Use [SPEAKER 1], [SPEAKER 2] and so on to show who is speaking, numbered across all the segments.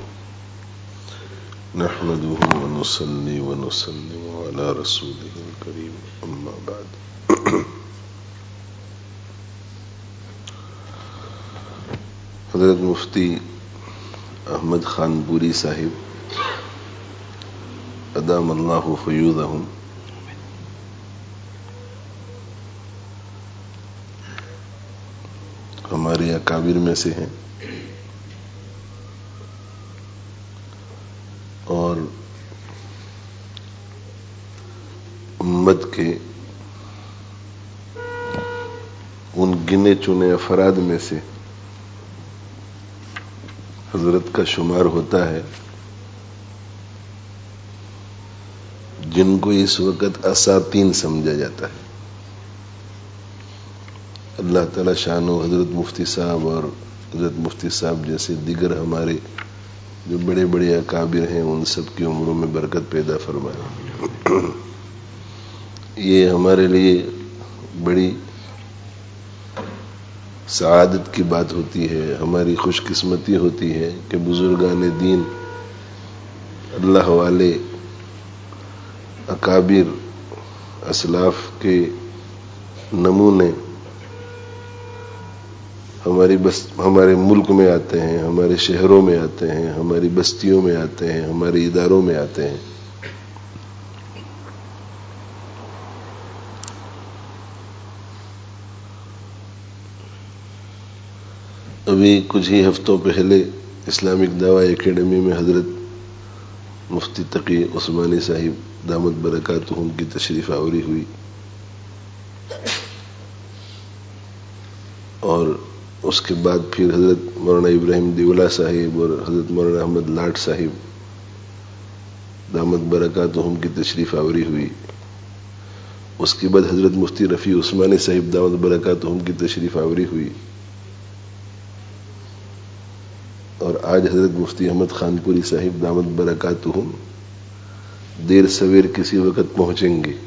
[SPEAKER 1] نحمده ونصلي ونسلم على رسوله الكريم اما بعد. حضرت مفتی احمد خان پوری صاحب ادام اللہ فیوضہم ہمارے اکابر میں سے ہیں اور امت کے ان گنے چنے افراد میں سے حضرت کا شمار ہوتا ہے جن کو اس وقت اساطین سمجھا جاتا ہے. اللہ تعالی شان و حضرت مفتی صاحب اور حضرت مفتی صاحب جیسے دیگر ہمارے جو بڑے بڑے اکابر ہیں ان سب کی عمروں میں برکت پیدا فرمائے. یہ ہمارے لیے بڑی سعادت کی بات ہوتی ہے، ہماری خوش قسمتی ہوتی ہے کہ بزرگان دین، اللہ والے اکابر اسلاف کے نمونے ہمارے ملک میں آتے ہیں، ہمارے شہروں میں آتے ہیں، ہماری بستیوں میں آتے ہیں، ہمارے اداروں میں آتے ہیں. ابھی کچھ ہی ہفتوں پہلے اسلامک دعوی اکیڈمی میں حضرت مفتی تقی عثمانی صاحب دامت برکاتہم کی تشریف آوری ہوئی اور اس کے بعد پھر حضرت مولانا ابراہیم دیولہ صاحب اور حضرت مولانا احمد لاٹ صاحب دامت برکاتہم کی تشریف آوری ہوئی. اس کے بعد حضرت مفتی رفیع عثمانی صاحب دامت برکاتہم کی تشریف آوری ہوئی اور آج حضرت مفتی احمد خان پوری صاحب دامت برکاتہم دیر سویر کسی وقت پہنچیں گے،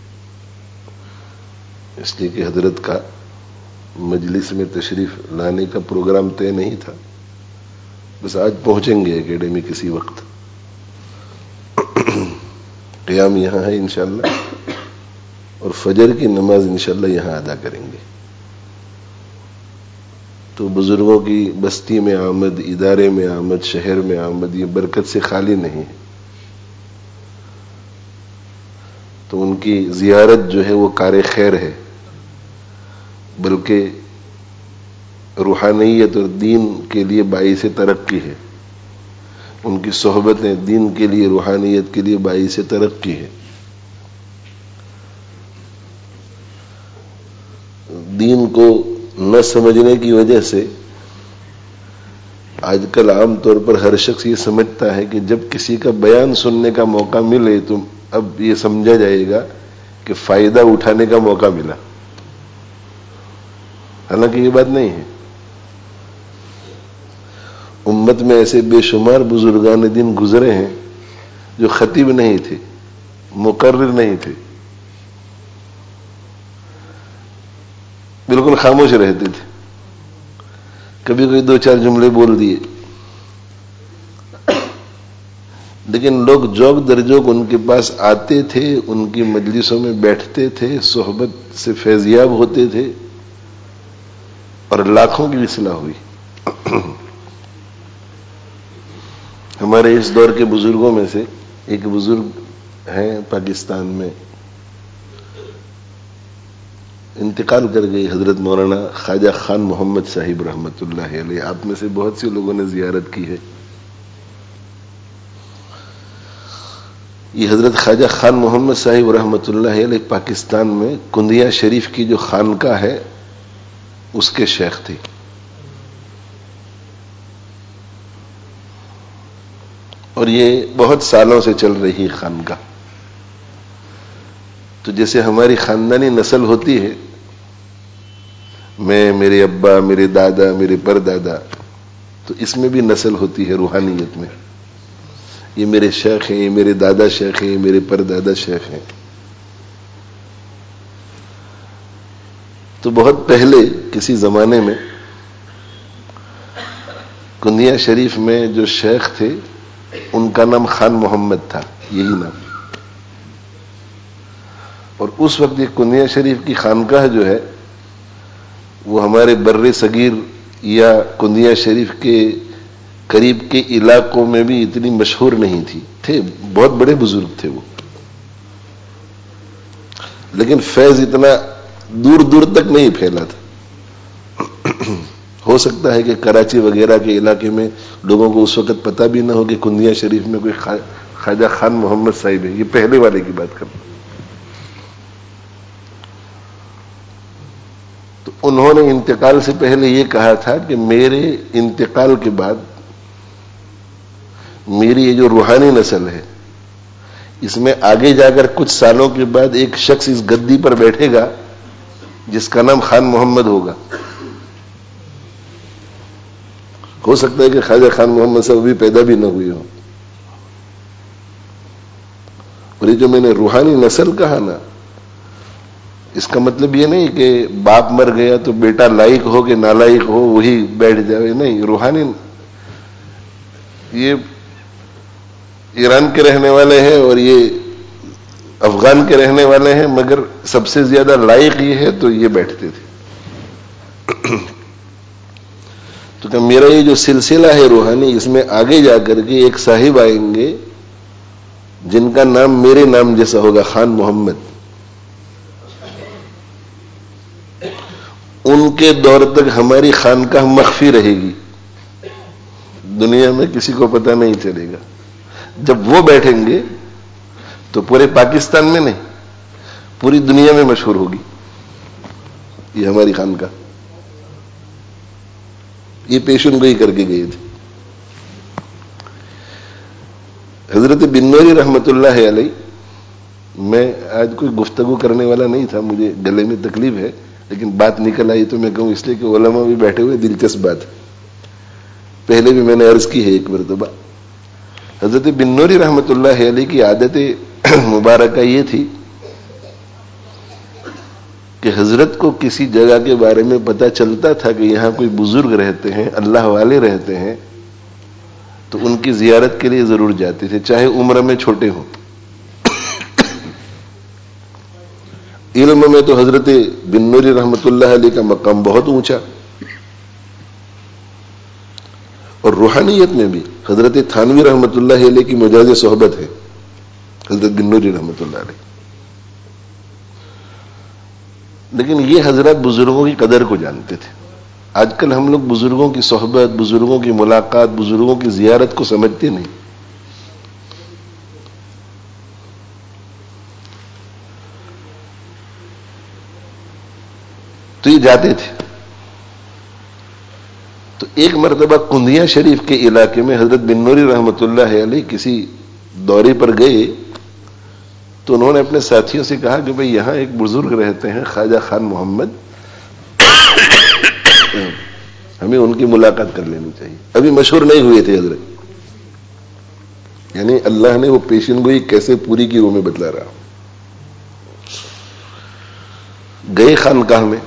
[SPEAKER 1] اس لیے کہ حضرت کا مجلس میں تشریف لانے کا پروگرام طے نہیں تھا، بس آج پہنچیں گے اکیڈمی کسی وقت. قیام یہاں ہے انشاءاللہ اور فجر کی نماز انشاءاللہ یہاں ادا کریں گے. تو بزرگوں کی بستی میں آمد، ادارے میں آمد، شہر میں آمد یہ برکت سے خالی نہیں ہے. تو ان کی زیارت جو ہے وہ کار خیر ہے، بلکہ روحانیت اور دین کے لیے باعث ترقی ہے. ان کی صحبتیں دین کے لیے، روحانیت کے لیے باعث ترقی ہے. دین کو نہ سمجھنے کی وجہ سے آج کل عام طور پر ہر شخص یہ سمجھتا ہے کہ جب کسی کا بیان سننے کا موقع ملے تو اب یہ سمجھا جائے گا کہ فائدہ اٹھانے کا موقع ملا. حالانکہ یہ بات نہیں ہے. امت میں ایسے بے شمار بزرگان دین گزرے ہیں جو خطیب نہیں تھے، مقرر نہیں تھے، بالکل خاموش رہتے تھے، کبھی کوئی دو چار جملے بول دیے، لیکن لوگ جوک در جوک ان کے پاس آتے تھے، ان کی مجلسوں میں بیٹھتے تھے، صحبت سے فیضیاب ہوتے تھے اور لاکھوں کی اصلاح ہوئی. ہمارے اس دور کے بزرگوں میں سے ایک بزرگ ہیں پاکستان میں، انتقال کر گئی، حضرت مولانا خواجہ خان محمد صاحب رحمۃ اللہ علیہ. آپ میں سے بہت سے لوگوں نے زیارت کی ہے. یہ حضرت خواجہ خان محمد صاحب رحمۃ اللہ علیہ پاکستان میں کندیا شریف کی جو خانقاہ ہے اس کے شیخ تھے. اور یہ بہت سالوں سے چل رہی خانقاہ. تو جیسے ہماری خاندانی نسل ہوتی ہے، میں، میرے ابا، میرے دادا، میرے پردادا، تو اس میں بھی نسل ہوتی ہے روحانیت میں. یہ میرے شیخ ہیں، یہ میرے دادا شیخ ہیں، یہ میرے پردادا شیخ ہیں. تو بہت پہلے کسی زمانے میں کنیا شریف میں جو شیخ تھے ان کا نام خان محمد تھا، یہی نام. اور اس وقت یہ کنیا شریف کی خانقاہ جو ہے وہ ہمارے بر صغیر یا کنیا شریف کے قریب کے علاقوں میں بھی اتنی مشہور نہیں تھی. تھے بہت بڑے بزرگ تھے وہ، لیکن فیض اتنا دور دور تک نہیں پھیلا تھا. ہو سکتا ہے کہ کراچی وغیرہ کے علاقے میں لوگوں کو اس وقت پتہ بھی نہ ہو کہ کنیا شریف میں کوئی خواجہ خان محمد صاحب ہے. یہ پہلے والے کی بات کرنا. تو انہوں نے انتقال سے پہلے یہ کہا تھا کہ میرے انتقال کے بعد میری یہ جو روحانی نسل ہے اس میں آگے جا کر کچھ سالوں کے بعد ایک شخص اس گدی پر بیٹھے گا جس کا نام خان محمد ہوگا. ہو سکتا ہے کہ خواجہ خان محمد صاحب بھی پیدا بھی نہ ہوئے ہوں. اور یہ جو میں نے روحانی نسل کہا نا، اس کا مطلب یہ نہیں کہ باپ مر گیا تو بیٹا لائق ہو کہ نالائق ہو وہی بیٹھ جائے. نہیں، روحانی یہ ایران کے رہنے والے ہیں اور یہ افغان کے رہنے والے ہیں، مگر سب سے زیادہ لائق یہ ہے تو یہ بیٹھتے تھے. تو کہ میرا یہ جو سلسلہ ہے روحانی، اس میں آگے جا کر کے ایک صاحب آئیں گے جن کا نام میرے نام جیسا ہوگا، خان محمد. ان کے دور تک ہماری خانقاہ مخفی رہے گی، دنیا میں کسی کو پتہ نہیں چلے گا. جب وہ بیٹھیں گے تو پورے پاکستان میں نہیں، پوری دنیا میں مشہور ہوگی یہ ہماری خانقاہ. یہ پیشن گوئی کر کے گئے تھے. حضرت بنوری رحمت اللہ علیہ، میں آج کوئی گفتگو کرنے والا نہیں تھا، مجھے گلے میں تکلیف ہے، لیکن بات نکل آئی تو میں کہوں اس لیے کہ علماء بھی بیٹھے ہوئے، دلچسپ بات ہے. پہلے بھی میں نے عرض کی ہے ایک مرتبہ. حضرت بنوری رحمت اللہ علیہ کی عادت مبارکہ یہ تھی کہ حضرت کو کسی جگہ کے بارے میں پتہ چلتا تھا کہ یہاں کوئی بزرگ رہتے ہیں، اللہ والے رہتے ہیں، تو ان کی زیارت کے لیے ضرور جاتے تھے، چاہے عمر میں چھوٹے ہوں. علم میں تو حضرت بنوری رحمت اللہ علیہ کا مقام بہت اونچا، اور روحانیت میں بھی حضرت تھانوی رحمت اللہ علیہ کی مجاز صحبت ہے حضرت بنوری رحمت اللہ علیہ. لیکن یہ حضرات بزرگوں کی قدر کو جانتے تھے. آج کل ہم لوگ بزرگوں کی صحبت، بزرگوں کی ملاقات، بزرگوں کی زیارت کو سمجھتے نہیں. تو یہ جاتے تھے. تو ایک مرتبہ کندیا شریف کے علاقے میں حضرت بنوری رحمت اللہ علیہ کسی دورے پر گئے تو انہوں نے اپنے ساتھیوں سے کہا کہ بھئی یہاں ایک بزرگ رہتے ہیں خواجہ خان محمد، ہمیں ان کی ملاقات کر لینی چاہیے. ابھی مشہور نہیں ہوئے تھے حضرت، یعنی اللہ نے وہ پیشن گوئی کیسے پوری کی وہ میں بتلا رہا ہوں. گئے خانقاہ میں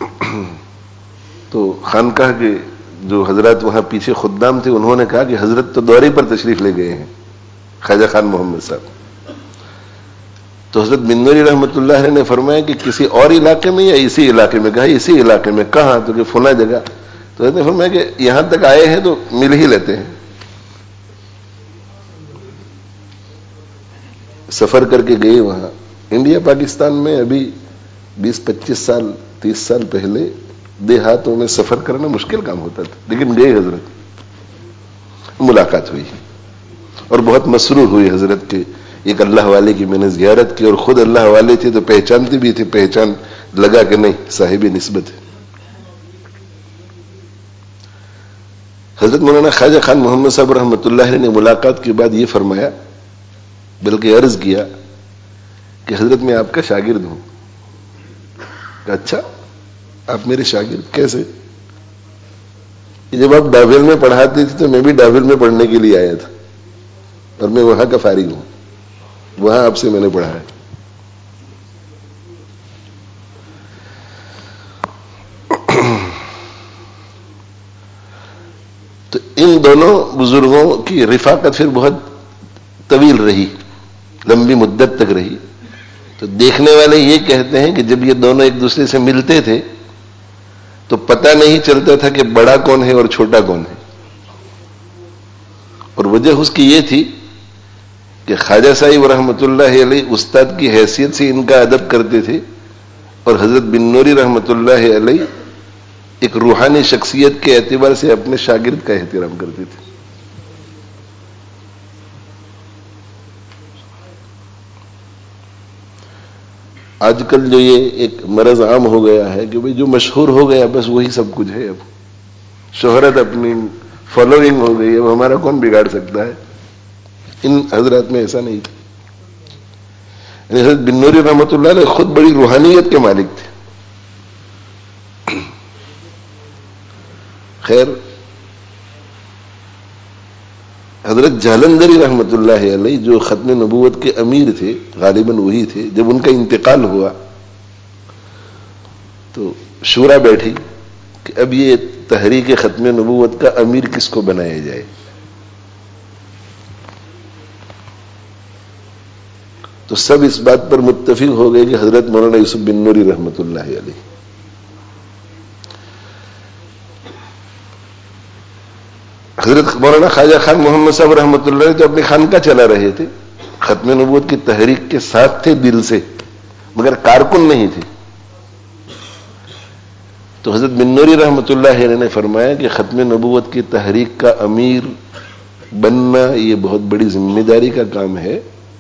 [SPEAKER 1] تو خانقاہ کے جو حضرات وہاں پیچھے خدام تھے انہوں نے کہا کہ حضرت تو دورے پر تشریف لے گئے ہیں خواجہ خان محمد صاحب. تو حضرت بنوری رحمت اللہ علیہ نے فرمایا کہ کسی اور علاقے میں یا اسی علاقے میں؟ کہا اسی علاقے میں. کہاں؟ تو کہ فلاں جگہ. تو حضرت نے فرمایا کہ یہاں تک آئے ہیں تو مل ہی لیتے ہیں. سفر کر کے گئے وہاں. انڈیا پاکستان میں ابھی 20-25 سال 30 سال پہلے دیہاتوں میں سفر کرنا مشکل کام ہوتا تھا، لیکن گئے حضرت، ملاقات ہوئی اور بہت مسرور ہوئی حضرت کے ایک اللہ والے کی میں نے زیارت کی، اور خود اللہ والے تھے تو پہچانتے بھی تھے، پہچان لگا کہ نہیں صاحب نسبت ہے. حضرت مولانا خواجہ خان محمد صاحب رحمۃ اللہ علیہ نے ملاقات کے بعد یہ فرمایا، بلکہ عرض کیا کہ حضرت میں آپ کا شاگرد ہوں. کہ اچھا آپ میرے شاگرد کیسے؟ جب آپ ڈابل میں پڑھاتے تھے تو میں بھی ڈابل میں پڑھنے کے لیے آیا تھا، اور میں وہاں کا فارغ ہوں، وہاں آپ سے میں نے پڑھا ہے. تو ان دونوں بزرگوں کی رفاقت پھر بہت طویل رہی، لمبی مدت تک رہی. تو دیکھنے والے یہ کہتے ہیں کہ جب یہ دونوں ایک دوسرے سے ملتے تھے تو پتہ نہیں چلتا تھا کہ بڑا کون ہے اور چھوٹا کون ہے. اور وجہ اس کی یہ تھی کہ خواجہ صاحب رحمۃ اللہ علیہ استاد کی حیثیت سے ان کا ادب کرتے تھے، اور حضرت بن نوری رحمۃ اللہ علیہ ایک روحانی شخصیت کے اعتبار سے اپنے شاگرد کا احترام کرتے تھے. آج کل جو یہ ایک مرض عام ہو گیا ہے کہ بھئی جو مشہور ہو گیا بس وہی سب کچھ ہے، اب شہرت اپنی فالوئنگ ہو گئی، اب ہمارا کون بگاڑ سکتا ہے. ان حضرات میں ایسا نہیں تھا. حضرت بن نوری رحمۃ اللہ علیہ خود بڑی روحانیت کے مالک تھے. خیر، حضرت جالندھری رحمۃ اللہ علیہ جو ختم نبوت کے امیر تھے، غالباً وہی تھے، جب ان کا انتقال ہوا تو شورا بیٹھی کہ اب یہ تحریک ختم نبوت کا امیر کس کو بنایا جائے. تو سب اس بات پر متفق ہو گئے کہ حضرت مولانا یوسف بن نوری رحمۃ اللہ علیہ. حضرت مولانا خواجہ خان محمد صاحب رحمۃ اللہ علیہ تو اپنی خانقاہ چلا رہے تھے، ختم نبوت کی تحریک کے ساتھ تھے دل سے، مگر کارکن نہیں تھے. تو حضرت بن نوری رحمۃ اللہ علیہ نے فرمایا کہ ختم نبوت کی تحریک کا امیر بننا یہ بہت بڑی ذمہ داری کا کام ہے،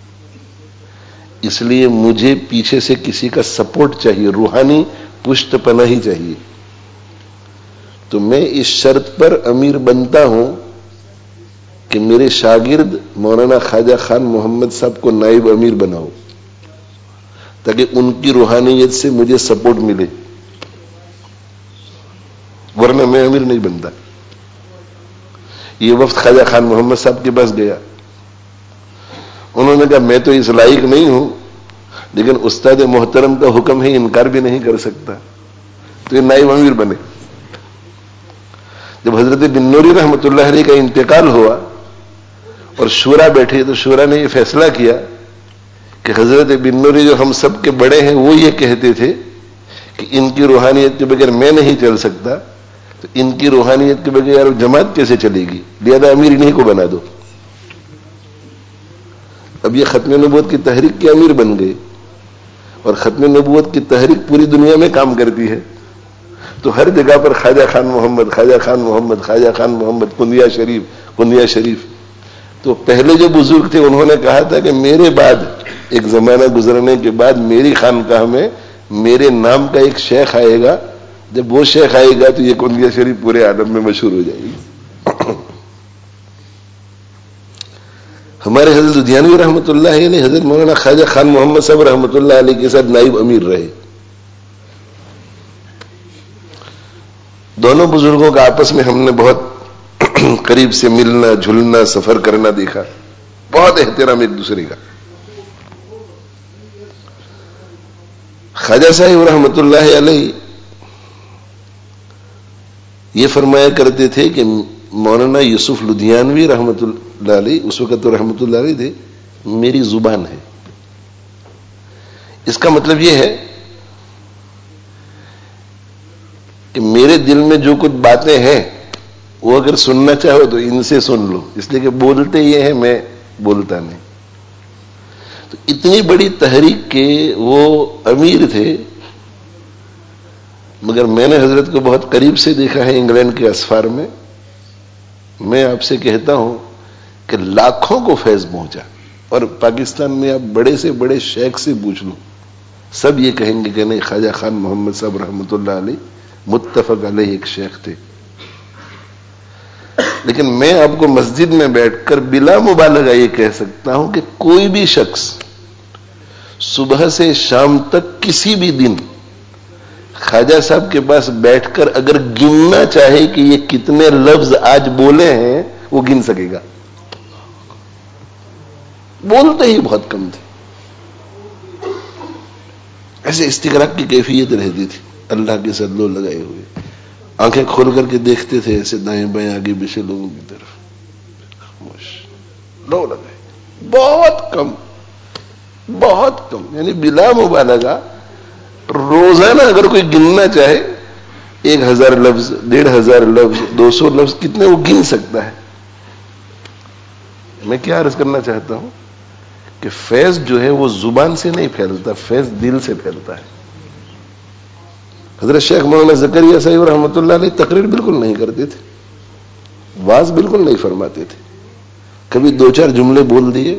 [SPEAKER 1] اس لیے مجھے پیچھے سے کسی کا سپورٹ چاہیے، روحانی پشت پناہی چاہیے. تو میں اس شرط پر امیر بنتا ہوں کہ میرے شاگرد مولانا خواجہ خان محمد صاحب کو نائب امیر بناؤ، تاکہ ان کی روحانیت سے مجھے سپورٹ ملے، ورنہ میں امیر نہیں بنتا. یہ وفد خواجہ خان محمد صاحب کے پاس گیا. انہوں نے کہا میں تو اس لائق نہیں ہوں، لیکن استاد محترم کا حکم ہے، انکار بھی نہیں کر سکتا، تو یہ نائب امیر بنے. جب حضرت بن نوری رحمۃ اللہ علیہ کا انتقال ہوا اور شورا بیٹھے تو شورا نے یہ فیصلہ کیا کہ حضرت بن نوری جو ہم سب کے بڑے ہیں وہ یہ کہتے تھے کہ ان کی روحانیت کے بغیر میں نہیں چل سکتا، تو ان کی روحانیت کے بغیر جماعت کیسے چلے گی، لہذا امیر انہیں کو بنا دو. اب یہ ختم نبوت کی تحریک کے امیر بن گئے، اور ختم نبوت کی تحریک پوری دنیا میں کام کرتی ہے. تو ہر جگہ پر خواجہ خان محمد، خواجہ خان محمد، خواجہ خان محمد، کنڈیا شریف، کنڈیا شریف. تو پہلے جو بزرگ تھے انہوں نے کہا تھا کہ میرے بعد ایک زمانہ گزرنے کے بعد میری خانقاہ میں میرے نام کا ایک شیخ آئے گا، جب وہ شیخ آئے گا تو یہ کنڈیا شریف پورے عالم میں مشہور ہو جائے گی. ہمارے حضرت لدھیانوی رحمۃ اللہ علیہ حضرت مولانا خواجہ خان محمد صاحب رحمۃ اللہ علیہ کے ساتھ نائب امیر رہے. دونوں بزرگوں کا آپس میں ہم نے بہت قریب سے ملنا جھلنا سفر کرنا دیکھا، بہت احترام ایک دوسرے کا. خواجہ صاحب رحمۃ اللہ علیہ یہ فرمایا کرتے تھے کہ مولانا یوسف لدھیانوی رحمۃ اللہ علیہ، اس وقت تو رحمۃ اللہ علیہ تھے، میری زبان ہے. اس کا مطلب یہ ہے کہ میرے دل میں جو کچھ باتیں ہیں وہ اگر سننا چاہو تو ان سے سن لو، اس لیے کہ بولتے یہ ہیں، میں بولتا نہیں. تو اتنی بڑی تحریک کے وہ امیر تھے، مگر میں نے حضرت کو بہت قریب سے دیکھا ہے انگلینڈ کے اسفار میں. میں آپ سے کہتا ہوں کہ لاکھوں کو فیض پہنچا، اور پاکستان میں آپ بڑے سے بڑے شیخ سے پوچھ لو، سب یہ کہیں گے کہ نہیں، خواجہ خان محمد صاحب رحمۃ اللہ علیہ متفق علیہ ایک شیخ تھے. لیکن میں آپ کو مسجد میں بیٹھ کر بلا مبالغہ یہ کہہ سکتا ہوں کہ کوئی بھی شخص صبح سے شام تک کسی بھی دن خواجہ صاحب کے پاس بیٹھ کر اگر گننا چاہے کہ یہ کتنے لفظ آج بولے ہیں وہ گن سکے گا. بولتے ہی بہت کم تھے، ایسے استغراق کی کیفیت رہتی تھی اللہ کے سدلو لگائے ہوئے. آنکھیں کھول کر کے دیکھتے تھے ایسے دائیں بائیں آگے پیچھے لوگوں کی طرف. خاموش لو لگائے بہت کم یعنی بلا مبالغہ روزانہ اگر کوئی گننا چاہے 1000 لفظ 1500 لفظ 200 لفظ کتنے وہ گن سکتا ہے. میں کیا عرض کرنا چاہتا ہوں کہ فیض جو ہے وہ زبان سے نہیں پھیلتا، فیض دل سے پھیلتا ہے. حضرت شیخ مولانا زکریا صاحب رحمۃ اللہ علیہ تقریر بالکل نہیں کرتے تھے، واز بالکل نہیں فرماتے تھے، کبھی 2-4 جملے بول دیے.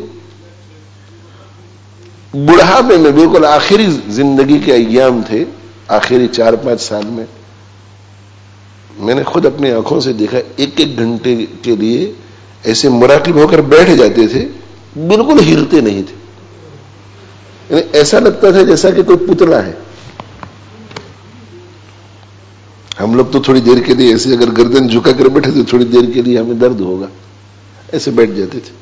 [SPEAKER 1] بڑھاپے میں بالکل آخری زندگی کے ایام تھے، آخری 4-5 سال میں نے خود اپنی آنکھوں سے دیکھا 1-1 گھنٹے کے لیے ایسے مراقب ہو کر بیٹھ جاتے تھے، بالکل ہلتے نہیں تھے. یعنی ایسا لگتا تھا جیسا کہ کوئی پتلا ہے. ہم لوگ تو تھوڑی دیر کے لیے ایسے اگر گردن جھکا کر بیٹھے تو تھوڑی دیر کے لیے ہمیں درد ہوگا، ایسے بیٹھ جاتے تھے.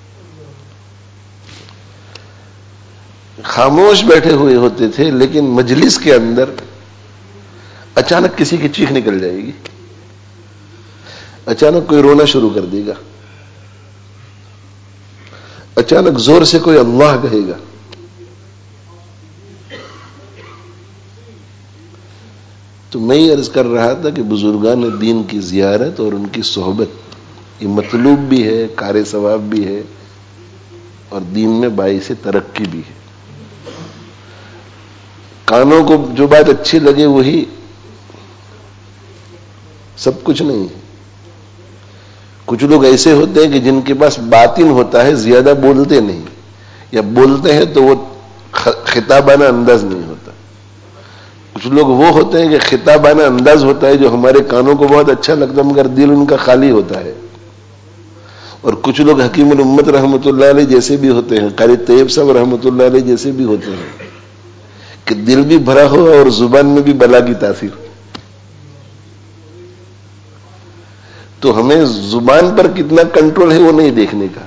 [SPEAKER 1] خاموش بیٹھے ہوئے ہوتے تھے، لیکن مجلس کے اندر اچانک کسی کی چیخ نکل جائے گی، اچانک کوئی رونا شروع کر دے گا، اچانک زور سے کوئی اللہ کہے گا. تو میں یہ عرض کر رہا تھا کہ بزرگان دین کی زیارت اور ان کی صحبت یہ مطلوب بھی ہے، کار ثواب بھی ہے، اور دین میں باعث ترقی بھی ہے. کانوں کو جو بات اچھی لگے وہی سب کچھ نہیں ہے. کچھ لوگ ایسے ہوتے ہیں کہ جن کے پاس باطن ہوتا ہے، زیادہ بولتے نہیں، یا بولتے ہیں تو وہ خطابانہ انداز نہیں ہوتا. کچھ لوگ وہ ہوتے ہیں کہ خطابانہ انداز ہوتا ہے جو ہمارے کانوں کو بہت اچھا لگتا ہے، مگر دل ان کا خالی ہوتا ہے. اور کچھ لوگ حکیم الامت رحمۃ اللہ علیہ جیسے بھی ہوتے ہیں، قاری طیب صاحب رحمۃ اللہ علیہ جیسے بھی ہوتے ہیں کہ دل بھی بھرا ہو اور زبان میں بھی بلا کی تاثیر. تو ہمیں زبان پر کتنا کنٹرول ہے وہ نہیں دیکھنے کا،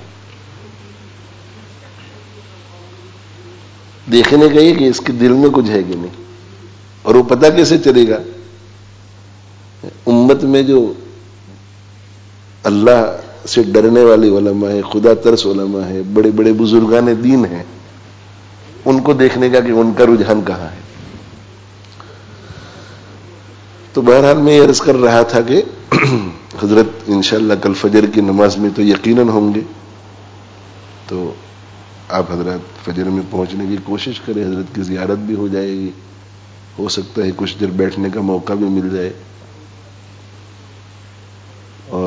[SPEAKER 1] دیکھنے کا یہ کہ اس کے دل میں کچھ ہے کہ نہیں. اور وہ پتہ کیسے چلے گا؟ امت میں جو اللہ سے ڈرنے والی علماء ہے، خدا ترس علماء ہے، بڑے بڑے بزرگان دین ہیں، ان کو دیکھنے کا کہ ان کا رجحان کہاں ہے. تو بہرحال میں یہ عرض کر رہا تھا کہ حضرت انشاءاللہ کل فجر کی نماز میں تو یقیناً ہوں گے، تو آپ حضرات فجر میں پہنچنے کی کوشش کریں. حضرت کی زیارت بھی ہو جائے گی، ہو سکتا ہے کچھ دیر بیٹھنے کا موقع بھی مل جائے، اور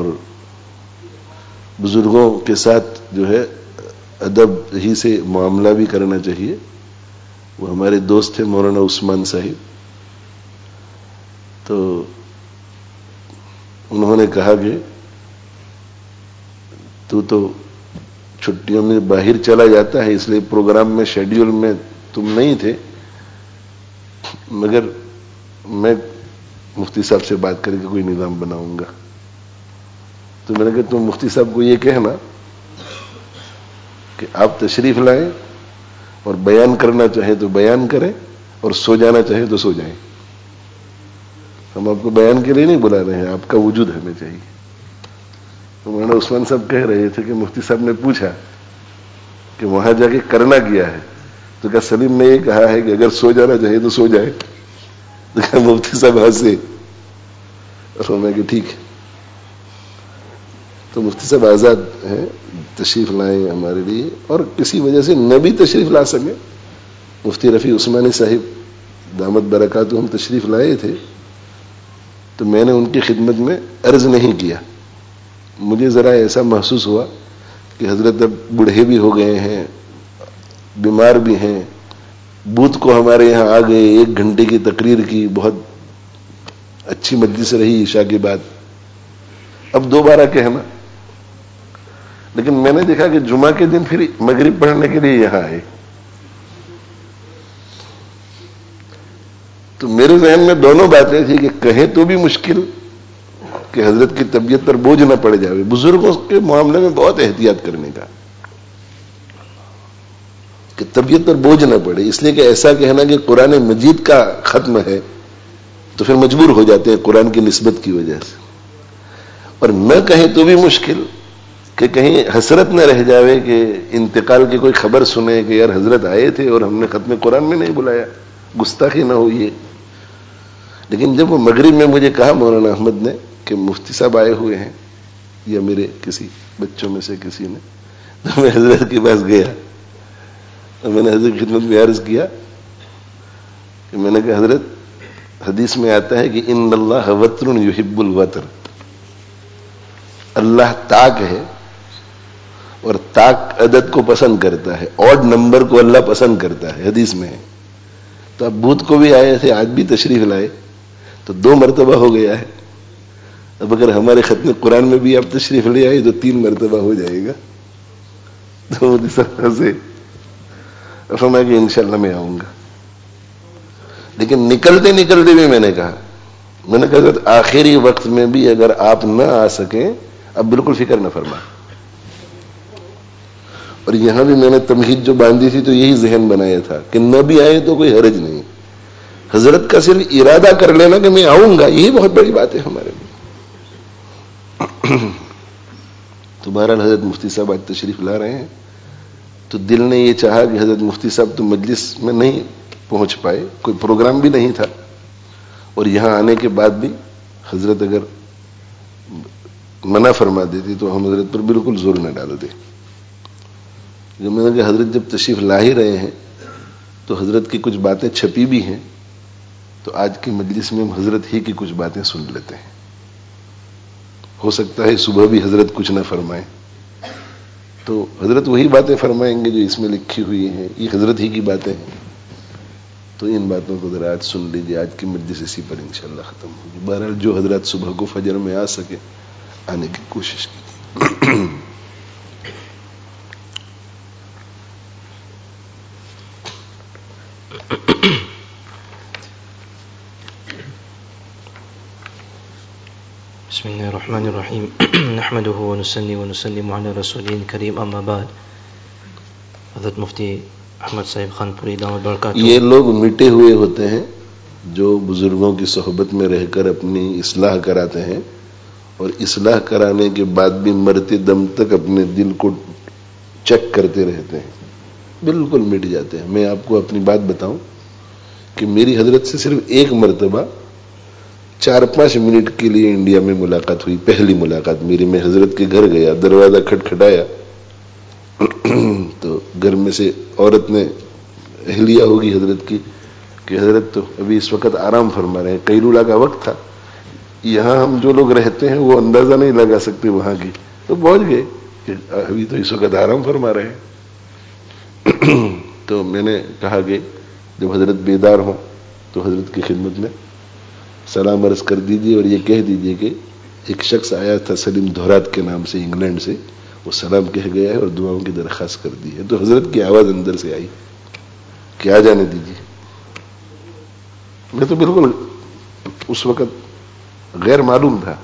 [SPEAKER 1] بزرگوں کے ساتھ جو ہے ادب ہی سے معاملہ بھی کرنا چاہیے. وہ ہمارے دوست تھے مولانا عثمان صاحب، تو انہوں نے کہا کہ تو چھٹیوں میں باہر چلا جاتا ہے، اس لیے پروگرام میں شیڈیول میں تم نہیں تھے، مگر میں مفتی صاحب سے بات کر کے کوئی نظام بناؤں گا. تو میں نے کہا تم مفتی صاحب کو یہ کہنا کہ آپ تشریف لائیں اور بیان کرنا چاہیں تو بیان کریں، اور سو جانا چاہیں تو سو جائیں. ہم آپ کو بیان کے لیے نہیں بلا رہے ہیں، آپ کا وجود ہمیں چاہیے. تو مولانا عثمان صاحب کہہ رہے تھے کہ مفتی صاحب نے پوچھا کہ وہاں جا کے کرنا کیا ہے، تو کہا سلیم نے یہ کہا ہے کہ اگر سو جانا چاہے تو سو جائے. تو کہا مفتی صاحب ہنسے، اور میں کہ ٹھیک ہے. تو مفتی صاحب آزاد ہیں، تشریف لائیں ہمارے لیے، اور کسی وجہ سے نہ بھی تشریف لا سکے. مفتی رفیع عثمانی صاحب دامت برکاتہم تشریف لائے تھے، تو میں نے ان کی خدمت میں عرض نہیں کیا. مجھے ذرا ایسا محسوس ہوا کہ حضرت اب بوڑھے بھی ہو گئے ہیں، بیمار بھی ہیں، بدھ کو ہمارے یہاں آ گئے، 1 گھنٹے کی تقریر کی، بہت اچھی مجلس رہی عشاء کے بعد، اب دوبارہ کہنا. لیکن میں نے دیکھا کہ جمعہ کے دن پھر مغرب پڑھنے کے لیے یہاں آئے. تو میرے ذہن میں دونوں باتیں تھی کہ کہیں تو بھی مشکل کہ حضرت کی طبیعت پر بوجھ نہ پڑ جائے. بزرگوں کے معاملے میں بہت احتیاط کرنے کا کہ طبیعت پر بوجھ نہ پڑے، اس لیے کہ ایسا کہنا کہ قرآن مجید کا ختم ہے تو پھر مجبور ہو جاتے ہیں قرآن کی نسبت کی وجہ سے. اور نہ کہیں تو بھی مشکل کہ کہیں حسرت نہ رہ جاوے کہ انتقال کی کوئی خبر سنے کہ یار حضرت آئے تھے اور ہم نے ختم قرآن میں نہیں بلایا, گستاخی نہ ہوئی ہے. لیکن جب وہ مغرب میں مجھے کہا مولانا احمد نے کہ مفتی صاحب آئے ہوئے ہیں یا میرے کسی بچوں میں سے کسی نے, تو میں حضرت کے پاس گیا اور میں نے حضرت کی خدمت میں عرض کیا کہ میں نے کہا حضرت حدیث میں آتا ہے کہ ان اللہ وتر یحب الوتر, اللہ طاق ہے اور طاق عدد کو پسند کرتا ہے, آڈ نمبر کو اللہ پسند کرتا ہے, حدیث میں ہے. تو اب بدھ کو بھی آئے تھے, آج بھی تشریف لائے, تو 2 مرتبہ ہو گیا ہے. اب اگر ہمارے ختم قرآن میں بھی آپ تشریف لے آئے تو 3 مرتبہ ہو جائے گا. تو اس طرح سے فرمایا کہ انشاءاللہ میں آؤں گا. لیکن نکلتے نکلتے بھی میں نے کہا کہ آخری وقت میں بھی اگر آپ نہ آ سکیں اب بالکل فکر نہ فرمائیں. اور یہاں بھی میں نے تمہید جو باندھی تھی تو یہی ذہن بنایا تھا کہ نہ بھی آئے تو کوئی حرج نہیں, حضرت کا صرف ارادہ کر لینا کہ میں آؤں گا, یہی بہت بڑی بات ہے ہمارے لیے. تو بہرحال حضرت مفتی صاحب آج تشریف لا رہے ہیں, تو دل نے یہ چاہا کہ حضرت مفتی صاحب تو مجلس میں نہیں پہنچ پائے, کوئی پروگرام بھی نہیں تھا, اور یہاں آنے کے بعد بھی حضرت اگر منع فرما دیتی تو ہم حضرت پر بالکل زور نہ ڈالتے. جو میں نے کہا حضرت جب تشریف لا ہی رہے ہیں تو حضرت کی کچھ باتیں چھپی بھی ہیں, تو آج کی مجلس میں ہم حضرت ہی کی کچھ باتیں سن لیتے ہیں. ہو سکتا ہے صبح بھی حضرت کچھ نہ فرمائیں, تو حضرت وہی باتیں فرمائیں گے جو اس میں لکھی ہوئی ہیں, یہ حضرت ہی کی باتیں ہیں. تو ان باتوں کو ذرا آج سن لیجیے, آج کی مجلس اسی پر انشاءاللہ ختم ہوگی. بہرحال جو حضرات صبح کو فجر میں آ سکے آنے کی کوشش کی.
[SPEAKER 2] بسم الله الرحمن الرحيم نحمده ونصلي ونسلم على رسوله الكريم اما بعد. حضرت مفتی احمد صاحب خان پوری دامت برکاتہ,
[SPEAKER 1] یہ لوگ مٹے ہوئے ہوتے ہیں جو بزرگوں کی صحبت میں رہ کر اپنی اصلاح کراتے ہیں, اور اصلاح کرانے کے بعد بھی مرتے دم تک اپنے دل کو چیک کرتے رہتے ہیں, بالکل مٹ جاتے ہیں. میں آپ کو اپنی بات بتاؤں کہ میری حضرت سے صرف ایک مرتبہ 4-5 منٹ کے لیے انڈیا میں ملاقات ہوئی. پہلی ملاقات میری, میں حضرت کے گھر گیا, دروازہ کھٹکھٹایا تو گھر میں سے عورت نے اہلیہ ہوگی حضرت کی کہ حضرت تو ابھی اس وقت آرام فرما رہے ہیں, قیلولہ کا وقت تھا. یہاں ہم جو لوگ رہتے ہیں وہ اندازہ نہیں لگا سکتے وہاں کی, تو پہنچ گئے کہ ابھی تو اس وقت آرام فرما رہے ہیں. تو میں نے کہا کہ جب حضرت بیدار ہوں تو حضرت کی خدمت میں سلام عرض کر دیجیے, اور یہ کہہ دیجیے کہ ایک شخص آیا تھا سلیم دھورات کے نام سے انگلینڈ سے, وہ سلام کہہ گیا ہے اور دعاؤں کی درخواست کر دی ہے. تو حضرت کی آواز اندر سے آئی کہ آ جانے دیجیے. میں تو بالکل اس وقت غیر معلوم تھا.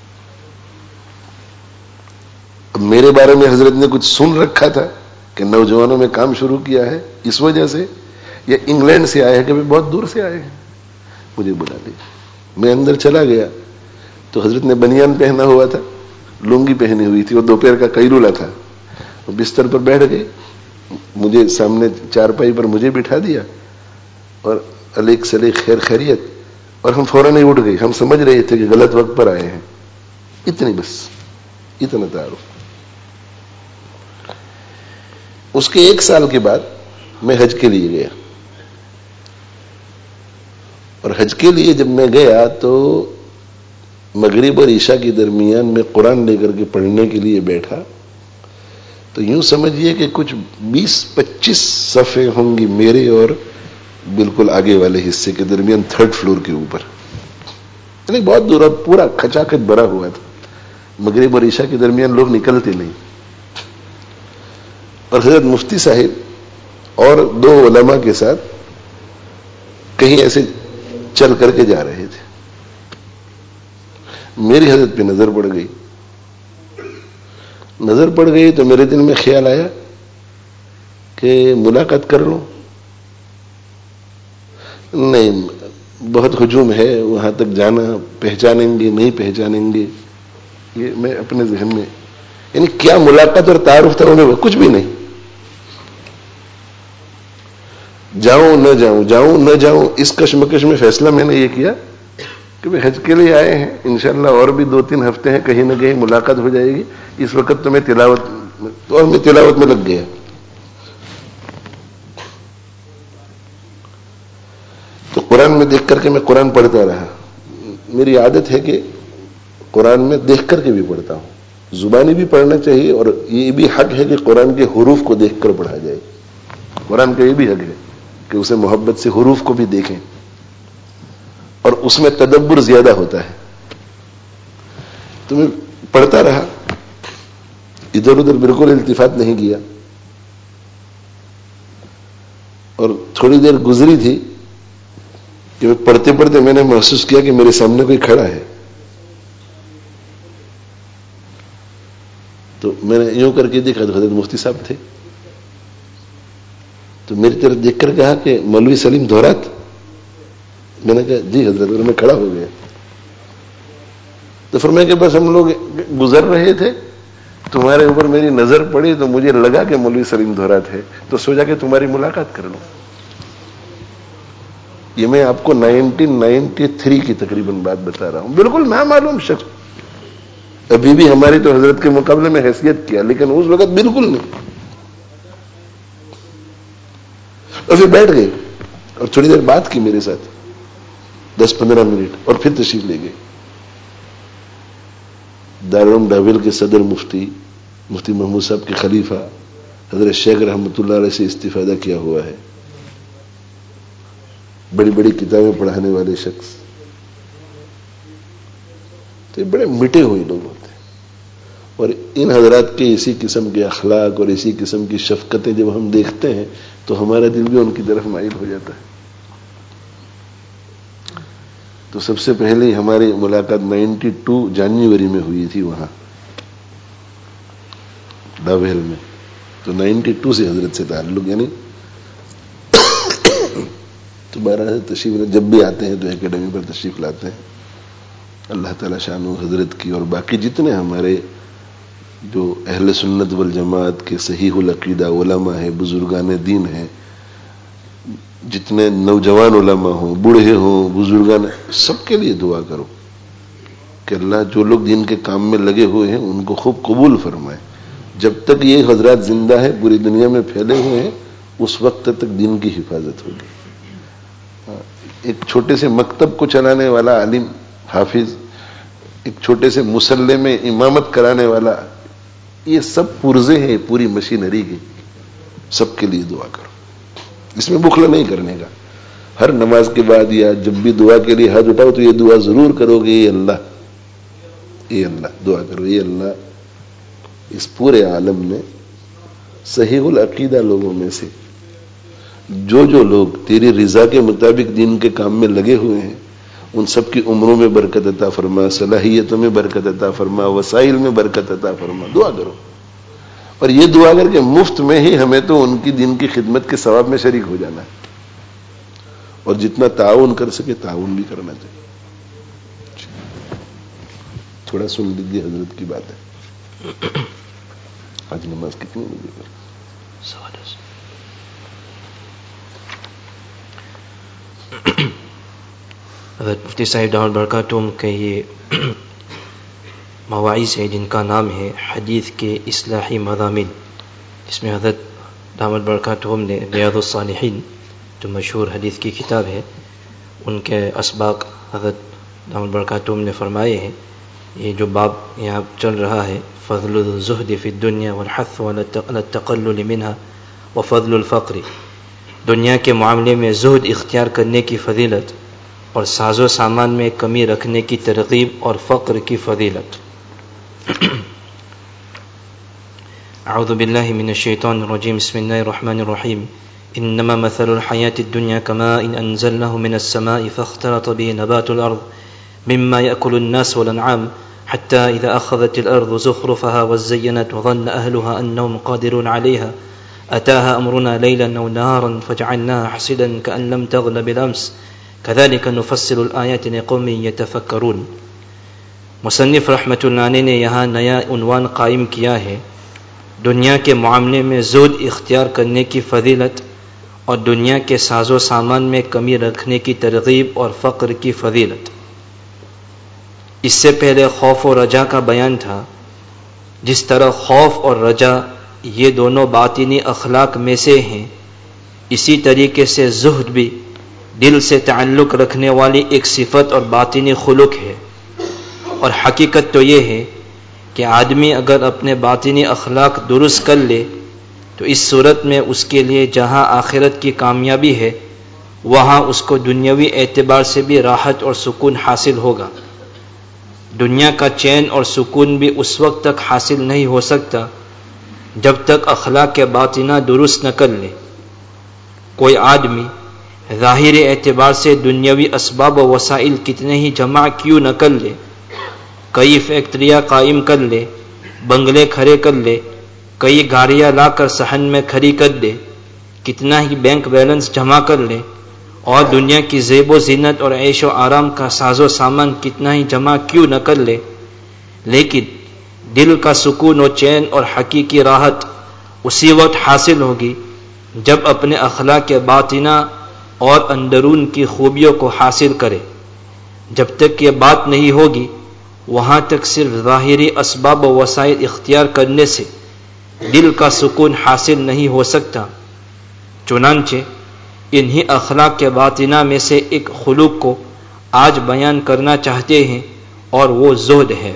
[SPEAKER 1] اب میرے بارے میں حضرت نے کچھ سن رکھا تھا کہ نوجوانوں میں کام شروع کیا ہے اس وجہ سے, یا انگلینڈ سے آئے ہیں, کبھی بہت دور سے آئے ہیں, مجھے بلا لیا. میں اندر چلا گیا تو حضرت نے بنیان پہنا ہوا تھا, لنگی پہنی ہوئی تھی, اور دوپہر کا قیلولہ تھا. بستر پر بیٹھ گئے, مجھے سامنے چارپائی پر مجھے بٹھا دیا, اور علیک سلیک خیر خیریت, اور ہم فوراً ہی اٹھ گئے. ہم سمجھ رہے تھے کہ غلط وقت پر آئے ہیں. اتنی بس, اتنا تعارف. اس کے 1 سال کے بعد میں حج کے لیے گیا, اور حج کے لیے جب میں گیا تو مغرب اور عشاء کے درمیان میں قرآن لے کر کے پڑھنے کے لیے بیٹھا, تو یوں سمجھیے کہ کچھ 20-25 صفحے ہوں گی میرے اور بالکل آگے والے حصے کے درمیان, 3rd فلور کے اوپر, یعنی بہت دور, پورا کھچا کھچ بھرا ہوا تھا. مغرب اور عشاء کے درمیان لوگ نکلتے نہیں, اور حضرت مفتی صاحب اور 2 علماء کے ساتھ کہیں ایسے چل کر کے جا رہے تھے. میری حضرت پہ نظر پڑ گئی. نظر پڑ گئی تو میرے دل میں خیال آیا کہ ملاقات کر لوں. نہیں, بہت ہجوم ہے وہاں تک جانا، پہچانیں گے نہیں پہچانیں گے، یہ میں اپنے ذہن میں یعنی کیا ملاقات اور تعارف تھا انہیں، کچھ بھی نہیں. جاؤں نہ جاؤں، جاؤں نہ جاؤں، اس کشمکش میں فیصلہ میں نے یہ کیا کہ بھئی حج کے لیے آئے ہیں، انشاءاللہ اور بھی 2-3 ہفتے ہیں، کہیں نہ کہیں ملاقات ہو جائے گی. اس وقت تو میں تلاوت میں لگ گیا. تو قرآن میں دیکھ کر کے میں قرآن پڑھتا رہا. میری عادت ہے کہ قرآن میں دیکھ کر کے بھی پڑھتا ہوں. زبانی بھی پڑھنا چاہیے اور یہ بھی حق ہے کہ قرآن کے حروف کو دیکھ کر پڑھا جائے. قرآن کا یہ بھی حق ہے کہ اسے محبت سے حروف کو بھی دیکھیں اور اس میں تدبر زیادہ ہوتا ہے. تو میں پڑھتا رہا، ادھر ادھر بالکل التفات نہیں کیا. اور تھوڑی دیر گزری تھی کہ پڑھتے پڑھتے میں نے محسوس کیا کہ میرے سامنے کوئی کھڑا ہے. تو میں نے یوں کر کے دیکھا تو حضرت مفتی صاحب تھے. تو میری طرف دیکھ کر کہا کہ مولوی سلیم دھورات. میں نے کہا جی حضرت، اور میں کھڑا ہو گیا. تو فرمایا کہ بس ہم لوگ گزر رہے تھے، تمہارے اوپر میری نظر پڑی تو مجھے لگا کہ مولوی سلیم دھورات ہے، تو سوچا کہ تمہاری ملاقات کر لوں. یہ میں آپ کو 1993 کی تقریباً بات بتا رہا ہوں. بالکل نامعلوم شخص، ابھی بھی ہماری تو حضرت کے مقابلے میں حیثیت کیا، لیکن اس وقت بالکل نہیں. اور پھر بیٹھ گئے اور تھوڑی دیر بات کی میرے ساتھ 10-15 منٹ، اور پھر تشریف لے گئے. دارالعلوم ڈابل کے صدر مفتی محمود صاحب کے خلیفہ حضرت شیخ رحمۃ اللہ علیہ سے استفادہ کیا ہوا ہے. بڑی بڑی کتابیں پڑھانے والے شخص. تو یہ بڑے مٹے ہوئے لوگ ہوتے ہیں. اور ان حضرات کے اسی قسم کے اخلاق اور اسی قسم کی شفقتیں جب ہم دیکھتے ہیں تو ہمارا دل بھی ان کی طرف مائل ہو جاتا ہے. تو سب سے پہلے ہماری ملاقات 92 جنوری میں ہوئی تھی وہاں ڈابھیل میں. تو 92 سے حضرت سے تعلق، یعنی تو 12 تشریف جب بھی آتے ہیں تو اکیڈمی پر تشریف لاتے ہیں. اللہ تعالی شان و حضرت کی اور باقی جتنے ہمارے جو اہل سنت والجماعت کے صحیح العقیدہ علماء ہیں، بزرگان دین ہیں، جتنے نوجوان علماء ہوں، بوڑھے ہوں، بزرگان، سب کے لیے دعا کرو کہ اللہ جو لوگ دین کے کام میں لگے ہوئے ہیں ان کو خوب قبول فرمائے. جب تک یہ حضرات زندہ ہے، پوری دنیا میں پھیلے ہوئے ہیں، اس وقت تک دین کی حفاظت ہوگی. ایک چھوٹے سے مکتب کو چلانے والا عالم حافظ، ایک چھوٹے سے مسلح میں امامت کرانے والا، یہ سب پرزے ہیں پوری مشینری کے. سب کے لیے دعا کرو. اس میں بخل نہیں کرنے کا. ہر نماز کے بعد یا جب بھی دعا کے لیے ہاتھ اٹھاؤ تو یہ دعا ضرور کرو گے، اے اللہ دعا کرو، اے اللہ اس پورے عالم میں صحیح العقیدہ لوگوں میں سے جو لوگ تیری رضا کے مطابق دین کے کام میں لگے ہوئے ہیں ان سب کی عمروں میں برکت عطا فرما، صلاحیتوں میں برکت عطا فرما، وسائل میں برکت عطا فرما. دعا کرو. اور یہ دعا کر کے مفت میں ہی ہمیں تو ان کی دین کی خدمت کے ثواب میں شریک ہو جانا ہے. اور جتنا تعاون کر سکے تعاون بھی کرنا چاہیے. تھوڑا سن لیجیے حضرت کی بات ہے. آج نماز کتنی بجے پر؟
[SPEAKER 2] حضرت مفتی صاحب دامت برکاتہم کے یہ مواعظ ہے جن کا نام ہے حدیث کے اصلاحی مضامین، جس میں حضرت دامت برکاتہم نے ریاض الصالحین جو مشہور حدیث کی کتاب ہے ان کے اسباق حضرت دامت برکاتہم نے فرمائے ہیں. یہ جو باب یہاں چل رہا ہے، فضل الزہد فی الدنیا والحث علی التقلل منها وفضل الفقر، دنیا کے معاملے میں زہد اختیار کرنے کی فضیلت اور ساز و سامان میں کمی رکھنے کی ترغیب اور فقر کی فضیلت. اعوذ باللہ من الشیطان الرجیم، بسم اللہ الرحمن الرحیم. انما مثل الحیاة الدنیا كماء انزلناه من السماء فاختلط به نبات الارض مما يأكل الناس والانعام حتى اذا اخذت الارض زخرفها وزينت وظن اهلها انهم قادرون عليها اتاها امرنا ليلا او نهارا فجعلناها حصيدا كأن لم تغن بالامس كذلك نفصل الآيات لقوم يتفكرون. مصنف رحمۃ اللہ علیہ نے یہاں نیا عنوان قائم کیا ہے، دنیا کے معاملے میں زہد اختیار کرنے کی فضیلت اور دنیا کے ساز و سامان میں کمی رکھنے کی ترغیب اور فقر کی فضیلت. اس سے پہلے خوف و رجا کا بیان تھا. جس طرح خوف اور رجا یہ دونوں باطنی اخلاق میں سے ہیں، اسی طریقے سے زہد بھی دل سے تعلق رکھنے والی ایک صفت اور باطنی خلق ہے. اور حقیقت تو یہ ہے کہ آدمی اگر اپنے باطنی اخلاق درست کر لے تو اس صورت میں اس کے لیے جہاں آخرت کی کامیابی ہے وہاں اس کو دنیاوی اعتبار سے بھی راحت اور سکون حاصل ہوگا. دنیا کا چین اور سکون بھی اس وقت تک حاصل نہیں ہو سکتا جب تک اخلاق باطنہ درست نہ کر لے. کوئی آدمی ظاہری اعتبار سے دنیاوی اسباب و وسائل کتنے ہی جمع کیوں نہ کر لے، کئی فیکٹریاں قائم کر لے، بنگلے کھڑے کر لے، کئی گاڑیاں لا کر صحن میں کھڑی کر دے، کتنا ہی بینک بیلنس جمع کر لے، اور دنیا کی زیب و زینت اور عیش و آرام کا ساز و سامان کتنا ہی جمع کیوں نہ کر لے، لیکن دل کا سکون و چین اور حقیقی راحت اسی وقت حاصل ہوگی جب اپنے اخلاق باطنہ اور اندرون کی خوبیوں کو حاصل کرے. جب تک یہ بات نہیں ہوگی وہاں تک صرف ظاہری اسباب و وسائل اختیار کرنے سے دل کا سکون حاصل نہیں ہو سکتا. چنانچہ انہی اخلاق کے باطنہ میں سے ایک خلق کو آج بیان کرنا چاہتے ہیں اور وہ زہد ہے.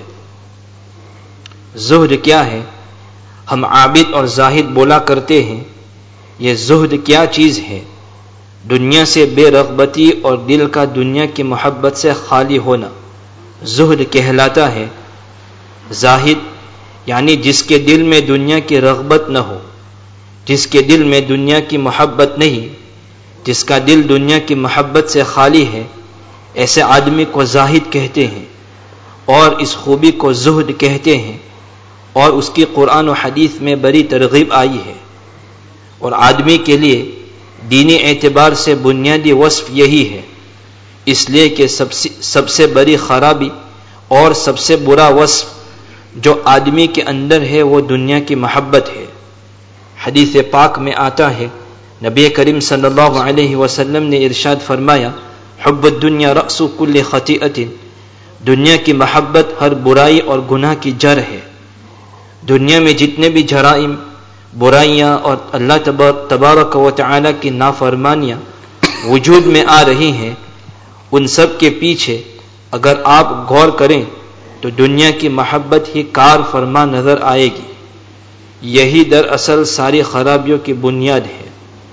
[SPEAKER 2] زہد کیا ہے؟ ہم عابد اور زاہد بولا کرتے ہیں. یہ زہد کیا چیز ہے؟ دنیا سے بے رغبتی اور دل کا دنیا کی محبت سے خالی ہونا زہد کہلاتا ہے. زاہد یعنی جس کے دل میں دنیا کی رغبت نہ ہو، جس کے دل میں دنیا کی محبت نہیں، جس کا دل دنیا کی محبت سے خالی ہے، ایسے آدمی کو زاہد کہتے ہیں اور اس خوبی کو زہد کہتے ہیں. اور اس کی قرآن و حدیث میں بڑی ترغیب آئی ہے. اور آدمی کے لیے دینی اعتبار سے بنیادی وصف یہی ہے، اس لیے کہ سب سے بڑی خرابی اور سب سے برا وصف جو آدمی کے اندر ہے وہ دنیا کی محبت ہے. حدیث پاک میں آتا ہے، نبی کریم صلی اللہ علیہ وسلم نے ارشاد فرمایا، حب الدنیا رأس کل خطیئۃ، دنیا کی محبت ہر برائی اور گناہ کی جڑ ہے. دنیا میں جتنے بھی جرائم، برائیاں اور اللہ تبارک و تعالی کی نافرمانیاں وجود میں آ رہی ہیں، ان سب کے پیچھے اگر آپ غور کریں تو دنیا کی محبت ہی کار فرما نظر آئے گی. یہی دراصل ساری خرابیوں کی بنیاد ہے.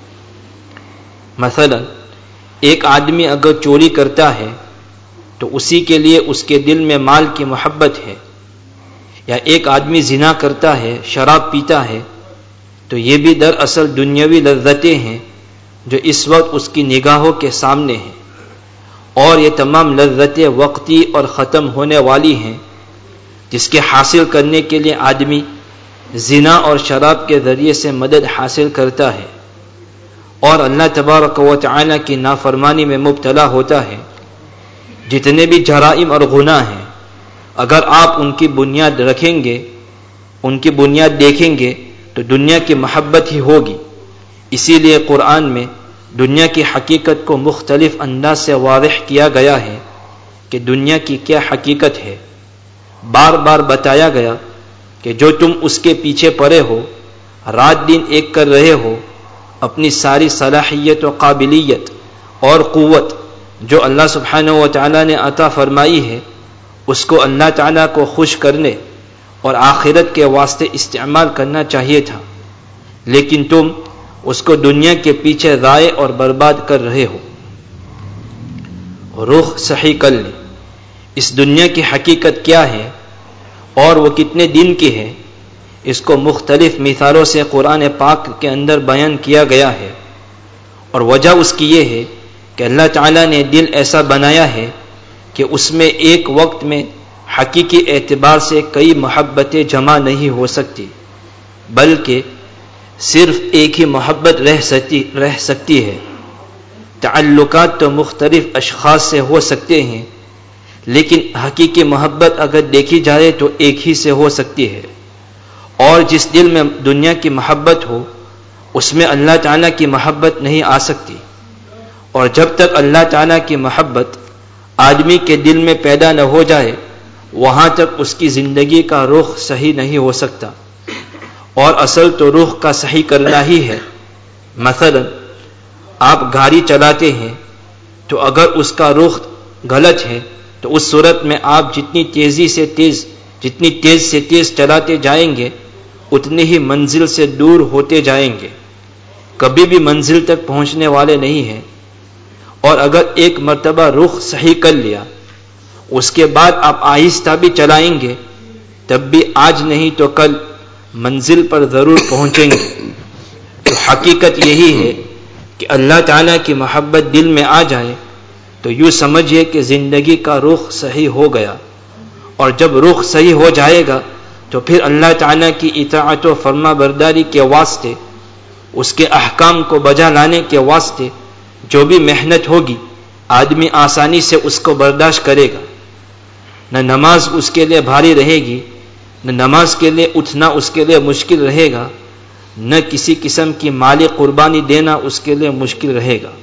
[SPEAKER 2] مثلا ایک آدمی اگر چوری کرتا ہے تو اسی کے لیے اس کے دل میں مال کی محبت ہے. یا ایک آدمی زنا کرتا ہے، شراب پیتا ہے، تو یہ بھی دراصل دنیاوی لذتیں ہیں جو اس وقت اس کی نگاہوں کے سامنے ہیں. اور یہ تمام لذتیں وقتی اور ختم ہونے والی ہیں، جس کے حاصل کرنے کے لیے آدمی زنا اور شراب کے ذریعے سے مدد حاصل کرتا ہے اور اللہ تبارک و تعالی کی نافرمانی میں مبتلا ہوتا ہے. جتنے بھی جرائم اور گناہ ہیں، اگر آپ ان کی بنیاد رکھیں گے، ان کی بنیاد دیکھیں گے تو دنیا کی محبت ہی ہوگی. اسی لیے قرآن میں دنیا کی حقیقت کو مختلف انداز سے واضح کیا گیا ہے کہ دنیا کی کیا حقیقت ہے. بار بار بتایا گیا کہ جو تم اس کے پیچھے پڑے ہو، رات دن ایک کر رہے ہو، اپنی ساری صلاحیت و قابلیت اور قوت جو اللہ سبحانہ و تعالی نے عطا فرمائی ہے، اس کو اللہ تعالیٰ کو خوش کرنے اور آخرت کے واسطے استعمال کرنا چاہیے تھا، لیکن تم اس کو دنیا کے پیچھے ضائع اور برباد کر رہے ہو. رخ صحیح کر لیں. اس دنیا کی حقیقت کیا ہے اور وہ کتنے دن کی ہے، اس کو مختلف مثالوں سے قرآن پاک کے اندر بیان کیا گیا ہے. اور وجہ اس کی یہ ہے کہ اللہ تعالیٰ نے دل ایسا بنایا ہے کہ اس میں ایک وقت میں حقیقی اعتبار سے کئی محبتیں جمع نہیں ہو سکتی، بلکہ صرف ایک ہی محبت رہ سکتی ہے. تعلقات تو مختلف اشخاص سے ہو سکتے ہیں، لیکن حقیقی محبت اگر دیکھی جائے تو ایک ہی سے ہو سکتی ہے. اور جس دل میں دنیا کی محبت ہو اس میں اللہ تعالیٰ کی محبت نہیں آ سکتی. اور جب تک اللہ تعالیٰ کی محبت آدمی کے دل میں پیدا نہ ہو جائے وہاں تک اس کی زندگی کا رخ صحیح نہیں ہو سکتا. اور اصل تو رخ کا صحیح کرنا ہی ہے. مثلا آپ گاڑی چلاتے ہیں تو اگر اس کا رخ غلط ہے تو اس صورت میں آپ جتنی تیز سے تیز چلاتے جائیں گے اتنی ہی منزل سے دور ہوتے جائیں گے، کبھی بھی منزل تک پہنچنے والے نہیں ہیں. اور اگر ایک مرتبہ رخ صحیح کر لیا اس کے بعد آپ آہستہ بھی چلائیں گے تب بھی آج نہیں تو کل منزل پر ضرور پہنچیں گے. تو حقیقت یہی ہے کہ اللہ تعالیٰ کی محبت دل میں آ جائے تو یوں سمجھیے کہ زندگی کا رخ صحیح ہو گیا. اور جب رخ صحیح ہو جائے گا تو پھر اللہ تعالیٰ کی اطاعت و فرما برداری کے واسطے، اس کے احکام کو بجا لانے کے واسطے جو بھی محنت ہوگی آدمی آسانی سے اس کو برداشت کرے گا. نہ نماز اس کے لیے بھاری رہے گی، نہ نماز کے لیے اٹھنا اس کے لیے مشکل رہے گا، نہ کسی قسم کی مالی قربانی دینا اس کے لیے مشکل رہے گا.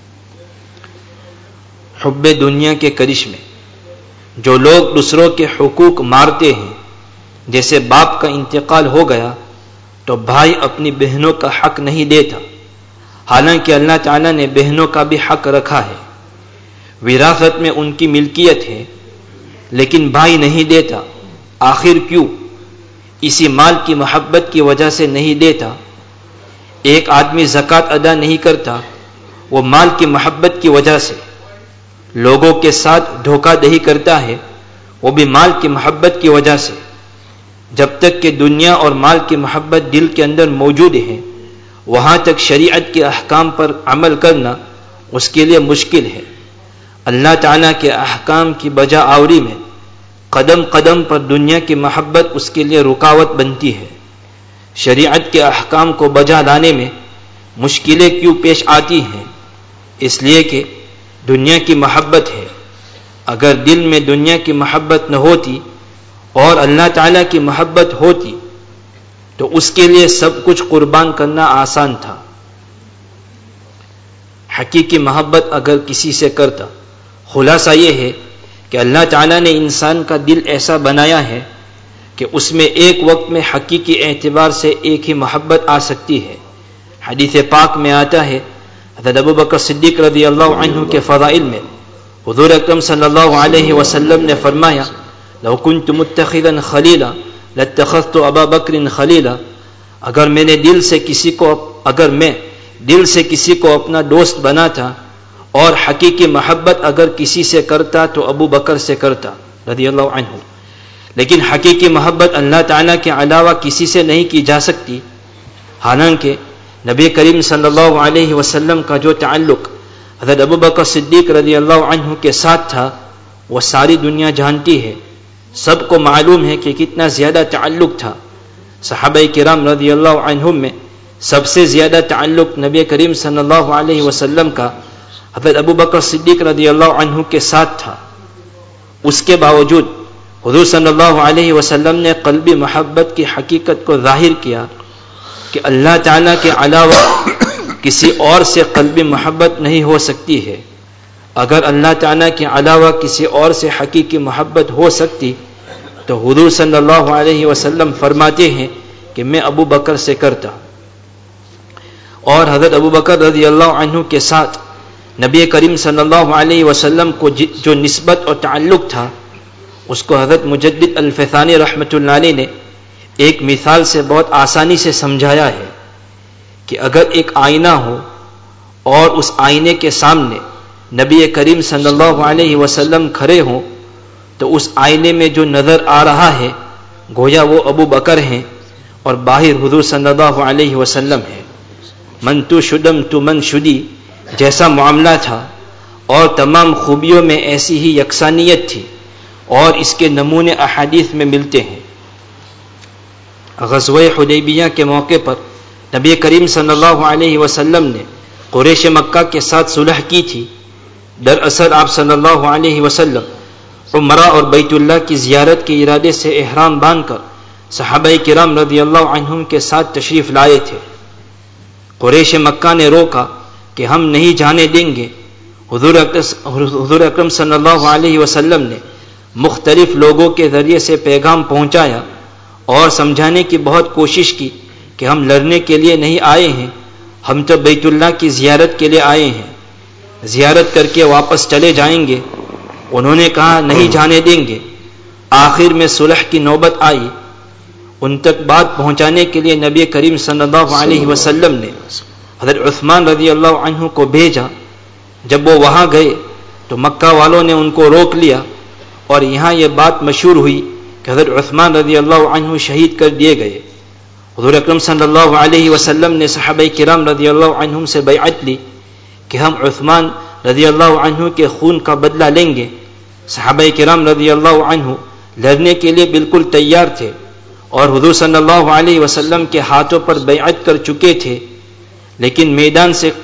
[SPEAKER 2] حب دنیا کے کرشمے. جو لوگ دوسروں کے حقوق مارتے ہیں، جیسے باپ کا انتقال ہو گیا تو بھائی اپنی بہنوں کا حق نہیں دیتا، حالانکہ اللہ تعالیٰ نے بہنوں کا بھی حق رکھا ہے. وراثت میں ان کی ملکیت ہے لیکن بھائی نہیں دیتا. آخر کیوں؟ اسی مال کی محبت کی وجہ سے نہیں دیتا. ایک آدمی زکوٰۃ ادا نہیں کرتا وہ مال کی محبت کی وجہ سے. لوگوں کے ساتھ دھوکہ دہی کرتا ہے وہ بھی مال کی محبت کی وجہ سے. جب تک کہ دنیا اور مال کی محبت دل کے اندر موجود ہے وہاں تک شریعت کے احکام پر عمل کرنا اس کے لیے مشکل ہے. اللہ تعالیٰ کے احکام کی بجا آوری میں قدم قدم پر دنیا کی محبت اس کے لیے رکاوٹ بنتی ہے. شریعت کے احکام کو بجا لانے میں مشکلیں کیوں پیش آتی ہیں؟ اس لیے کہ دنیا کی محبت ہے. اگر دل میں دنیا کی محبت نہ ہوتی اور اللہ تعالیٰ کی محبت ہوتی تو اس کے لیے سب کچھ قربان کرنا آسان تھا. حقیقی محبت اگر کسی سے کرتا، خلاصہ یہ ہے کہ اللہ تعالیٰ نے انسان کا دل ایسا بنایا ہے کہ اس میں ایک وقت میں حقیقی اعتبار سے ایک ہی محبت آ سکتی ہے. حدیث پاک میں آتا ہے، حضرت ابو بکر صدیق رضی اللہ عنہ کے فضائل میں حضور اکرم صلی اللہ علیہ وسلم نے فرمایا، لو كنت متخذا خلیلا لاتخذت ابا بکر خلیلا. اگر میں دل سے کسی کو اپنا دوست بناتا اور حقیقی محبت اگر کسی سے کرتا تو ابو بکر سے کرتا رضی اللہ عنہ. لیکن حقیقی محبت اللہ تعالیٰ کے علاوہ کسی سے نہیں کی جا سکتی. حالانکہ نبی کریم صلی اللہ علیہ وسلم کا جو تعلق حضرت ابو بکر صدیق رضی اللہ عنہ کے ساتھ تھا وہ ساری دنیا جانتی ہے. سب کو معلوم ہے کہ کتنا زیادہ تعلق تھا. صحابہ کرام رضی اللہ عنہم میں سب سے زیادہ تعلق نبی کریم صلی اللہ علیہ وسلم کا حضرت ابو بکر صدیق رضی اللہ عنہ کے ساتھ تھا. اس کے باوجود حضور صلی اللہ علیہ وسلم نے قلبی محبت کی حقیقت کو ظاہر کیا کہ اللہ تعالیٰ کے علاوہ کسی اور سے قلبی محبت نہیں ہو سکتی ہے. اگر اللہ تعالیٰ کے علاوہ کسی اور سے حقیقی محبت ہو سکتی تو حضور صلی اللہ علیہ وسلم فرماتے ہیں کہ میں ابو بکر سے کرتا. اور حضرت ابو بکر رضی اللہ عنہ کے ساتھ نبی کریم صلی اللہ علیہ وسلم کو جو نسبت اور تعلق تھا اس کو حضرت مجدد الفیضانی رحمۃ اللہ علیہ نے ایک مثال سے بہت آسانی سے سمجھایا ہے کہ اگر ایک آئینہ ہو اور اس آئینے کے سامنے نبی کریم صلی اللہ علیہ وسلم کھڑے ہوں تو اس آئینے میں جو نظر آ رہا ہے گویا وہ ابو بکر ہیں اور باہر حضور صلی اللہ علیہ وسلم ہے. من تو شدم تو من شدی جیسا معاملہ تھا اور تمام خوبیوں میں ایسی ہی یکسانیت تھی اور اس کے نمونے احادیث میں ملتے ہیں. غزوہ حدیبیہ کے موقع پر نبی کریم صلی اللہ علیہ وسلم نے قریش مکہ کے ساتھ صلح کی تھی. دراصل آپ صلی اللہ علیہ وسلم عمرہ اور بیت اللہ کی زیارت کے ارادے سے احرام باندھ کر صحابہ کرام رضی اللہ عنہم کے ساتھ تشریف لائے تھے. قریش مکہ نے روکا کہ ہم نہیں جانے دیں گے. حضور اکرم صلی اللہ علیہ وسلم نے مختلف لوگوں کے ذریعے سے پیغام پہنچایا اور سمجھانے کی بہت کوشش کی کہ ہم لڑنے کے لیے نہیں آئے ہیں، ہم تو بیت اللہ کی زیارت کے لیے آئے ہیں، زیارت کر کے واپس چلے جائیں گے. انہوں نے کہا نہیں جانے دیں گے. آخر میں صلح کی نوبت آئی. ان تک بات پہنچانے کے لیے نبی کریم صلی اللہ علیہ وسلم نے حضرت عثمان رضی اللہ عنہ کو بھیجا. جب وہ وہاں گئے تو مکہ والوں نے ان کو روک لیا اور یہاں یہ بات مشہور ہوئی کہ حضرت عثمان رضی اللہ عنہ شہید کر دیے گئے. حضور اکرم صلی اللہ علیہ وسلم نے صحابہ کرام رضی اللہ عنہم سے بیعت لی کہ ہم عثمان رضی اللہ عنہ کے خون کا بدلہ لیں گے. صحابہ کرام رضی اللہ عنہ لڑنے کے لیے بالکل تیار تھے اور حضور صلی اللہ علیہ وسلم کے ہاتھوں پر بیعت کر چکے تھے، لیکن میدان سے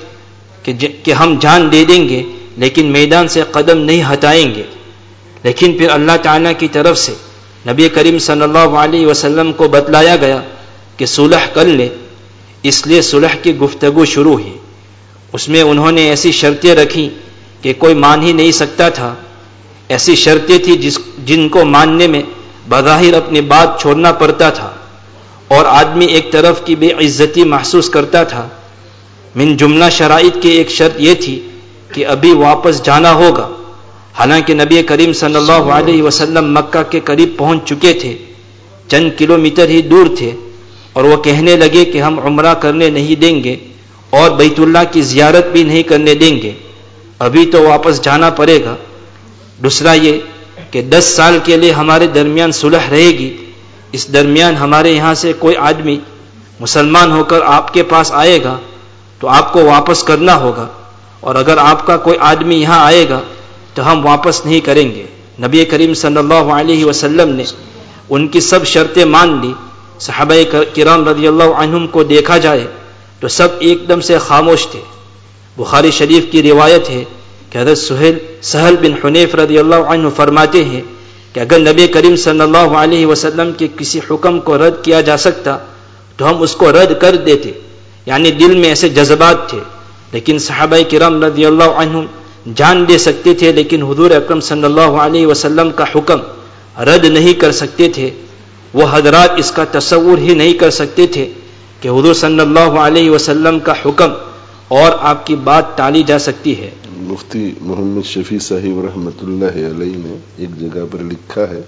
[SPEAKER 2] کہ ہم جان دے دیں گے لیکن میدان سے قدم نہیں ہٹائیں گے. لیکن پھر اللہ تعالیٰ کی طرف سے نبی کریم صلی اللہ علیہ وسلم کو بتلایا گیا کہ صلح کر لے. اس لیے صلح کی گفتگو شروع ہوئی. اس میں انہوں نے ایسی شرطیں رکھی کہ کوئی مان ہی نہیں سکتا تھا. ایسی شرطیں تھیں جن کو ماننے میں بظاہر اپنی بات چھوڑنا پڑتا تھا اور آدمی ایک طرف کی بے عزتی محسوس کرتا تھا. من جملہ شرائط کی ایک شرط یہ تھی کہ ابھی واپس جانا ہوگا. حالانکہ نبی کریم صلی اللہ علیہ وسلم مکہ کے قریب پہنچ چکے تھے، چند کلومیٹر ہی دور تھے، اور وہ کہنے لگے کہ ہم عمرہ کرنے نہیں دیں گے اور بیت اللہ کی زیارت بھی نہیں کرنے دیں گے، ابھی تو واپس جانا پڑے گا. دوسرا یہ کہ 10 سال کے لیے ہمارے درمیان صلح رہے گی. اس درمیان ہمارے یہاں سے کوئی آدمی مسلمان ہو کر آپ کے پاس آئے گا تو آپ کو واپس کرنا ہوگا، اور اگر آپ کا کوئی آدمی یہاں آئے گا تو ہم واپس نہیں کریں گے. نبی کریم صلی اللہ علیہ وسلم نے ان کی سب شرطیں مان لی. صحابہ کرام رضی اللہ عنہم کو دیکھا جائے تو سب ایک دم سے خاموش تھے. بخاری شریف کی روایت ہے کہ حضرت سہل بن حنیف رضی اللہ عنہ فرماتے ہیں کہ اگر نبی کریم صلی اللہ علیہ وسلم کے کسی حکم کو رد کیا جا سکتا تو ہم اس کو رد کر دیتے. یعنی دل میں ایسے جذبات تھے، لیکن صحابہ کرام رضی اللہ عنہم جان دے سکتے تھے لیکن حضور اکرم صلی اللہ علیہ وسلم کا حکم رد نہیں کر سکتے تھے. وہ حضرات اس کا تصور ہی نہیں کر سکتے تھے کہ حضور صلی اللہ علیہ وسلم کا حکم اور آپ کی بات ٹالی جا سکتی ہے.
[SPEAKER 1] مفتی محمد شفیع صاحب رحمۃ اللہ علیہ نے ایک جگہ پر لکھا ہے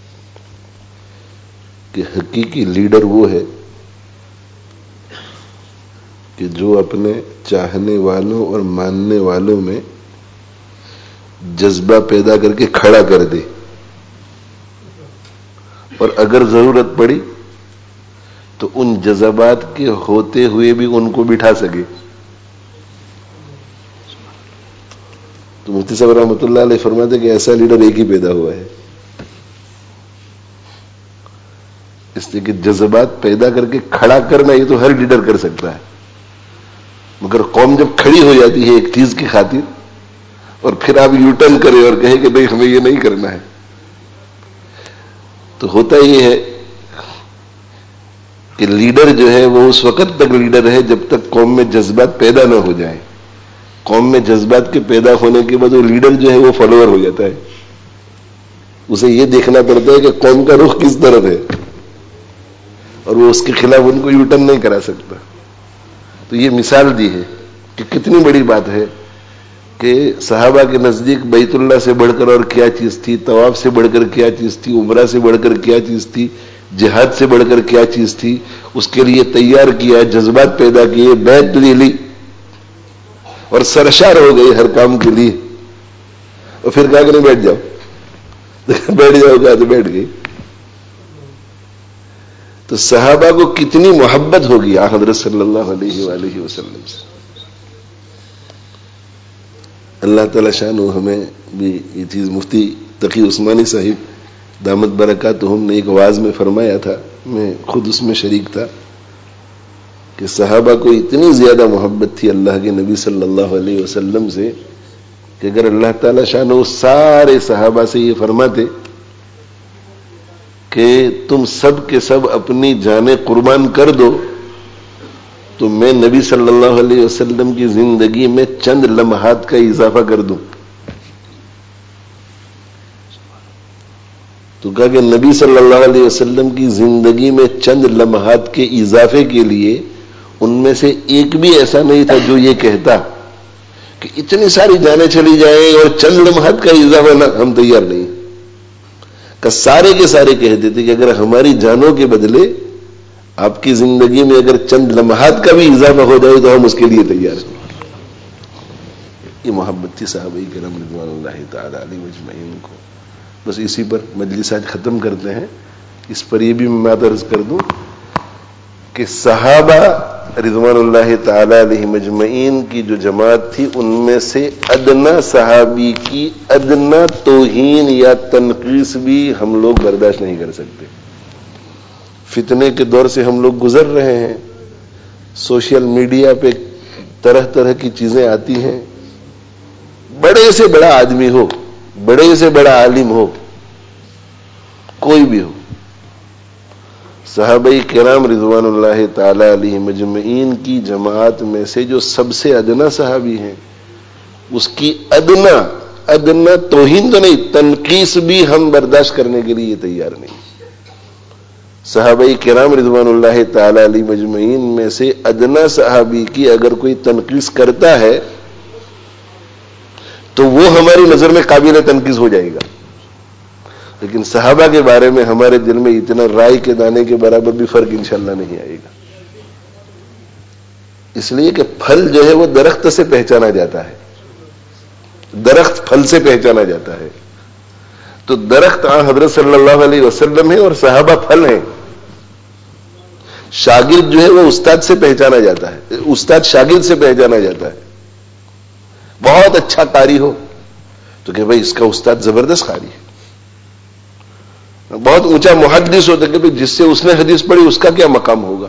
[SPEAKER 1] کہ حقیقی لیڈر وہ ہے کہ جو اپنے چاہنے والوں اور ماننے والوں میں جذبہ پیدا کر کے کھڑا کر دے، اور اگر ضرورت پڑی تو ان جذبات کے ہوتے ہوئے بھی ان کو بٹھا سکے. تو مفتی صاحب رحمۃ اللہ علیہ فرماتے کہ ایسا لیڈر ایک ہی پیدا ہوا ہے. اس لیے کہ جذبات پیدا کر کے کھڑا کرنا یہ تو ہر لیڈر کر سکتا ہے، مگر قوم جب کھڑی ہو جاتی ہے ایک چیز کی خاطر اور پھر آپ یو ٹرن کریں اور کہیں کہ نہیں ہمیں یہ نہیں کرنا ہے، تو ہوتا یہ ہے کہ لیڈر جو ہے وہ اس وقت تک لیڈر ہے جب تک قوم میں جذبات پیدا نہ ہو جائیں. قوم میں جذبات کے پیدا ہونے کے بعد وہ لیڈر جو ہے وہ فالوور ہو جاتا ہے. اسے یہ دیکھنا پڑتا ہے کہ قوم کا رخ کس طرف ہے اور وہ اس کے خلاف ان کو یو ٹرن نہیں کرا سکتا. تو یہ مثال دی ہے کہ کتنی بڑی بات ہے کہ صحابہ کے نزدیک بیت اللہ سے بڑھ کر اور کیا چیز تھی، طواف سے بڑھ کر کیا چیز تھی، عمرہ سے بڑھ کر کیا چیز تھی، جہاد سے بڑھ کر کیا چیز تھی. اس کے لیے تیار کیا، جذبات پیدا کیے، بیعت لے لی اور سرشار ہو گئی ہر کام کے لیے، اور پھر کہا کہ نہیں بیٹھ جاؤ بیٹھ جاؤ کہا تو بیٹھ گئی. تو صحابہ کو کتنی محبت ہوگی حضرت صلی اللہ علیہ وآلہ وسلم سے. اللہ تعالی شان ہمیں بھی یہ چیز مفتی تقی عثمانی صاحب دامت برکاتہم نے ایک واعظ میں فرمایا تھا، میں خود اس میں شریک تھا، کہ صحابہ کو اتنی زیادہ محبت تھی اللہ کے نبی صلی اللہ علیہ وسلم سے کہ اگر اللہ تعالی شانہ سارے صحابہ سے یہ فرماتے کہ تم سب کے سب اپنی جانیں قربان کر دو تو میں نبی صلی اللہ علیہ وسلم کی زندگی میں چند لمحات کا اضافہ کر دوں. تو کہا کہ نبی صلی اللہ علیہ وسلم کی زندگی میں چند لمحات کے اضافے کے لیے ان میں سے ایک بھی ایسا نہیں تھا جو یہ کہتا کہ اتنی ساری جانیں چلی جائیں اور چند لمحات کا اضافہ نہ، ہم تیار نہیں. کہ سارے کے سارے کہتے تھے کہ اگر ہماری جانوں کے بدلے آپ کی زندگی میں اگر چند لمحات کا بھی اضافہ ہو جائے تو ہم اس کے لیے تیار ہیں. یہ محبت تھی صحابہ کرام رضوان اللہ تعالی علیہم اجمعین کو. بس اسی پر مجلس آج ختم کرتے ہیں. اس پر یہ بھی میں عرض کر دوں کہ صحابہ رضوان اللہ تعالی علیہم اجمعین کی جو جماعت تھی ان میں سے ادنا صحابی کی ادنا توہین یا تنقیص بھی ہم لوگ برداشت نہیں کر سکتے. فتنے کے دور سے ہم لوگ گزر رہے ہیں. سوشل میڈیا پہ طرح طرح کی چیزیں آتی ہیں. بڑے سے بڑا آدمی ہو، بڑے سے بڑا عالم ہو، کوئی بھی ہو، صحابہ کرام رضوان اللہ تعالی علیہم اجمعین کی جماعت میں سے جو سب سے ادنا صحابی ہیں اس کی ادنا توہین تو نہیں، تنقیص بھی ہم برداشت کرنے کے لیے تیار نہیں. صحابہ کرام رضوان اللہ تعالی علیہم اجمعین میں سے ادنا صحابی کی اگر کوئی تنقیص کرتا ہے تو وہ ہماری نظر میں قابل تنقیص ہو جائے گا. لیکن صحابہ کے بارے میں ہمارے دل میں اتنا رائے کے دانے کے برابر بھی فرق انشاءاللہ نہیں آئے گا. اس لیے کہ پھل جو ہے وہ درخت سے پہچانا جاتا ہے، درخت پھل سے پہچانا جاتا ہے. تو درخت حضرت صلی اللہ علیہ وسلم ہے اور صحابہ پھل ہیں. شاگرد جو ہے وہ استاد سے پہچانا جاتا ہے، استاد شاگرد سے پہچانا جاتا ہے. بہت اچھا قاری ہو تو کہ بھائی اس کا استاد زبردست قاری ہے. بہت اونچا محدث ہوتا ہے کہ بھائی جس سے اس نے حدیث پڑھی اس کا کیا مقام ہوگا.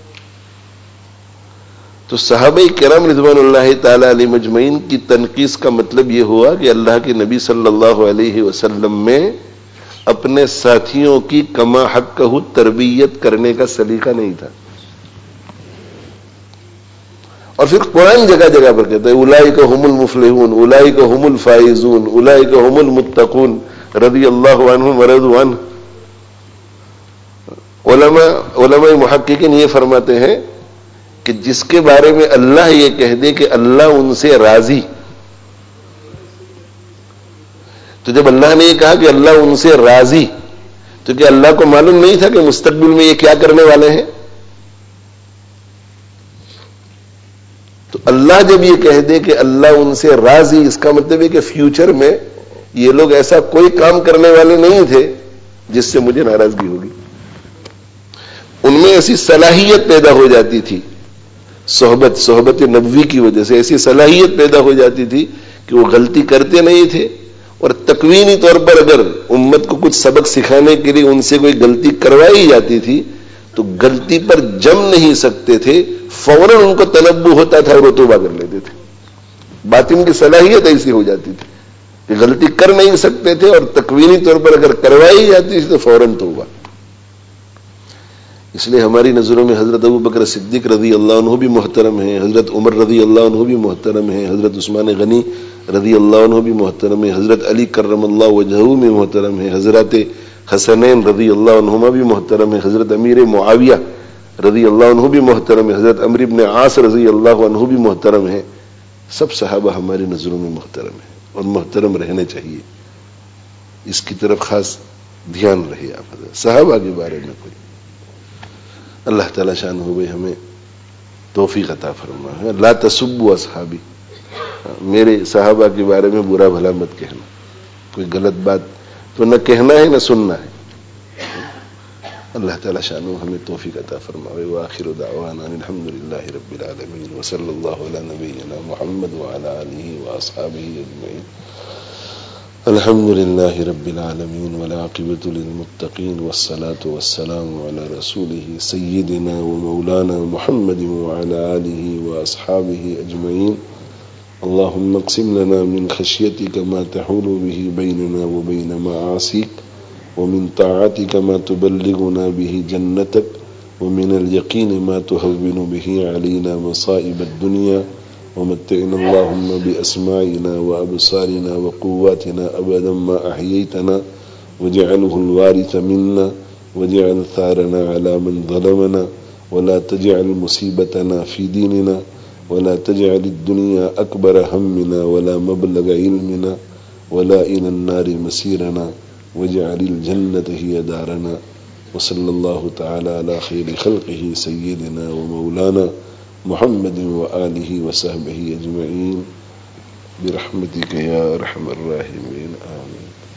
[SPEAKER 1] تو صحابہ کرام رضوان اللہ تعالی علیہ مجمعین کی تنقیص کا مطلب یہ ہوا کہ اللہ کے نبی صلی اللہ علیہ وسلم میں اپنے ساتھیوں کی کما حقہ تربیت کرنے کا سلیقہ نہیں تھا. اور پھر قرآن جگہ جگہ پر کہتا ہے اولئک هم المفلحون، اولئک هم الفائزون، اولئک هم المتقون رضی اللہ عنہم ورضوا عنہ. علماء محققین یہ فرماتے ہیں کہ جس کے بارے میں اللہ یہ کہہ دے کہ اللہ ان سے راضی، تو جب اللہ نے یہ کہا کہ اللہ ان سے راضی تو کیا اللہ کو معلوم نہیں تھا کہ مستقبل میں یہ کیا کرنے والے ہیں؟ تو اللہ جب یہ کہہ دے کہ اللہ ان سے راضی، اس کا مطلب ہے کہ فیوچر میں یہ لوگ ایسا کوئی کام کرنے والے نہیں تھے جس سے مجھے ناراضگی ہوگی. ان میں ایسی صلاحیت پیدا ہو جاتی تھی، صحبت نبوی کی وجہ سے ایسی صلاحیت پیدا ہو جاتی تھی کہ وہ غلطی کرتے نہیں تھے. اور تکوینی طور پر اگر امت کو کچھ سبق سکھانے کے لیے ان سے کوئی غلطی کروائی جاتی تھی تو غلطی پر جم نہیں سکتے تھے، فوراً ان کو تنبہ ہوتا تھا اور وہ توبہ کر لیتے تھے. باطن کی صلاحیت ایسی ہو جاتی تھی کہ غلطی کر نہیں سکتے تھے اور تکوینی طور پر اگر کروائی جاتی تھی تو فوراً توبہ. اس لیے ہماری نظروں میں حضرت ابو بکر صدیق رضی اللہ عنہ بھی محترم ہیں، حضرت عمر رضی اللہ عنہ بھی محترم ہیں، حضرت عثمان غنی رضی اللہ عنہ بھی محترم ہیں، حضرت علی کرم اللہ وجہہ میں محترم ہیں، حضرت حسنین رضی اللہ عنہما بھی محترم ہیں، حضرت امیر معاویہ رضی اللہ عنہ بھی محترم ہیں، حضرت عمرو بن عاص رضی اللہ عنہ بھی محترم ہیں. سب صحابہ ہماری نظروں میں محترم ہیں اور محترم رہنے چاہیے. اس کی طرف خاص دھیان رہے آپ صحابہ کے بارے میں. کوئی اللہ تعالی شان ہوئے ہمیں توفیق عطا فرمائے. لا تسبوا اصحابی، میرے صحابہ کے بارے میں برا بھلا مت کہنا. کوئی غلط بات تو نہ کہنا ہے نہ سننا ہے. اللہ تعالی شان ہمیں توفیق عطا فرمائے. وآخر دعوانا الحمدللہ رب العالمین وصلی اللہ علی نبینا محمد وعلی آلہ واصحابہ اجمعین. الحمد لله رب العالمين والعاقبة للمتقين والصلاة والسلام على رسوله سيدنا ومولانا محمد وعلى آله وأصحابه أجمعين. اللهم اقسم لنا من خشيتك ما تحول به بيننا وبين معاصيك ومن طاعتك ما تبلغنا به جنتك ومن اليقين ما تهون به علينا مصائب الدنيا ومتعنا اللهم بأسماعنا وأبصارنا وقواتنا أبدا ما أحييتنا واجعله الوارث منا واجعل ثارنا على من ظلمنا ولا تجعل مصيبتنا في ديننا ولا تجعل الدنيا أكبر همنا ولا مبلغ علمنا ولا إلى النار مسيرنا واجعل الجنة هي دارنا. وصلى الله تعالى على خير خلقه سيدنا ومولانا محمد وآله وصحبه أجمعين برحمتك يا أرحم الراحمين آمين.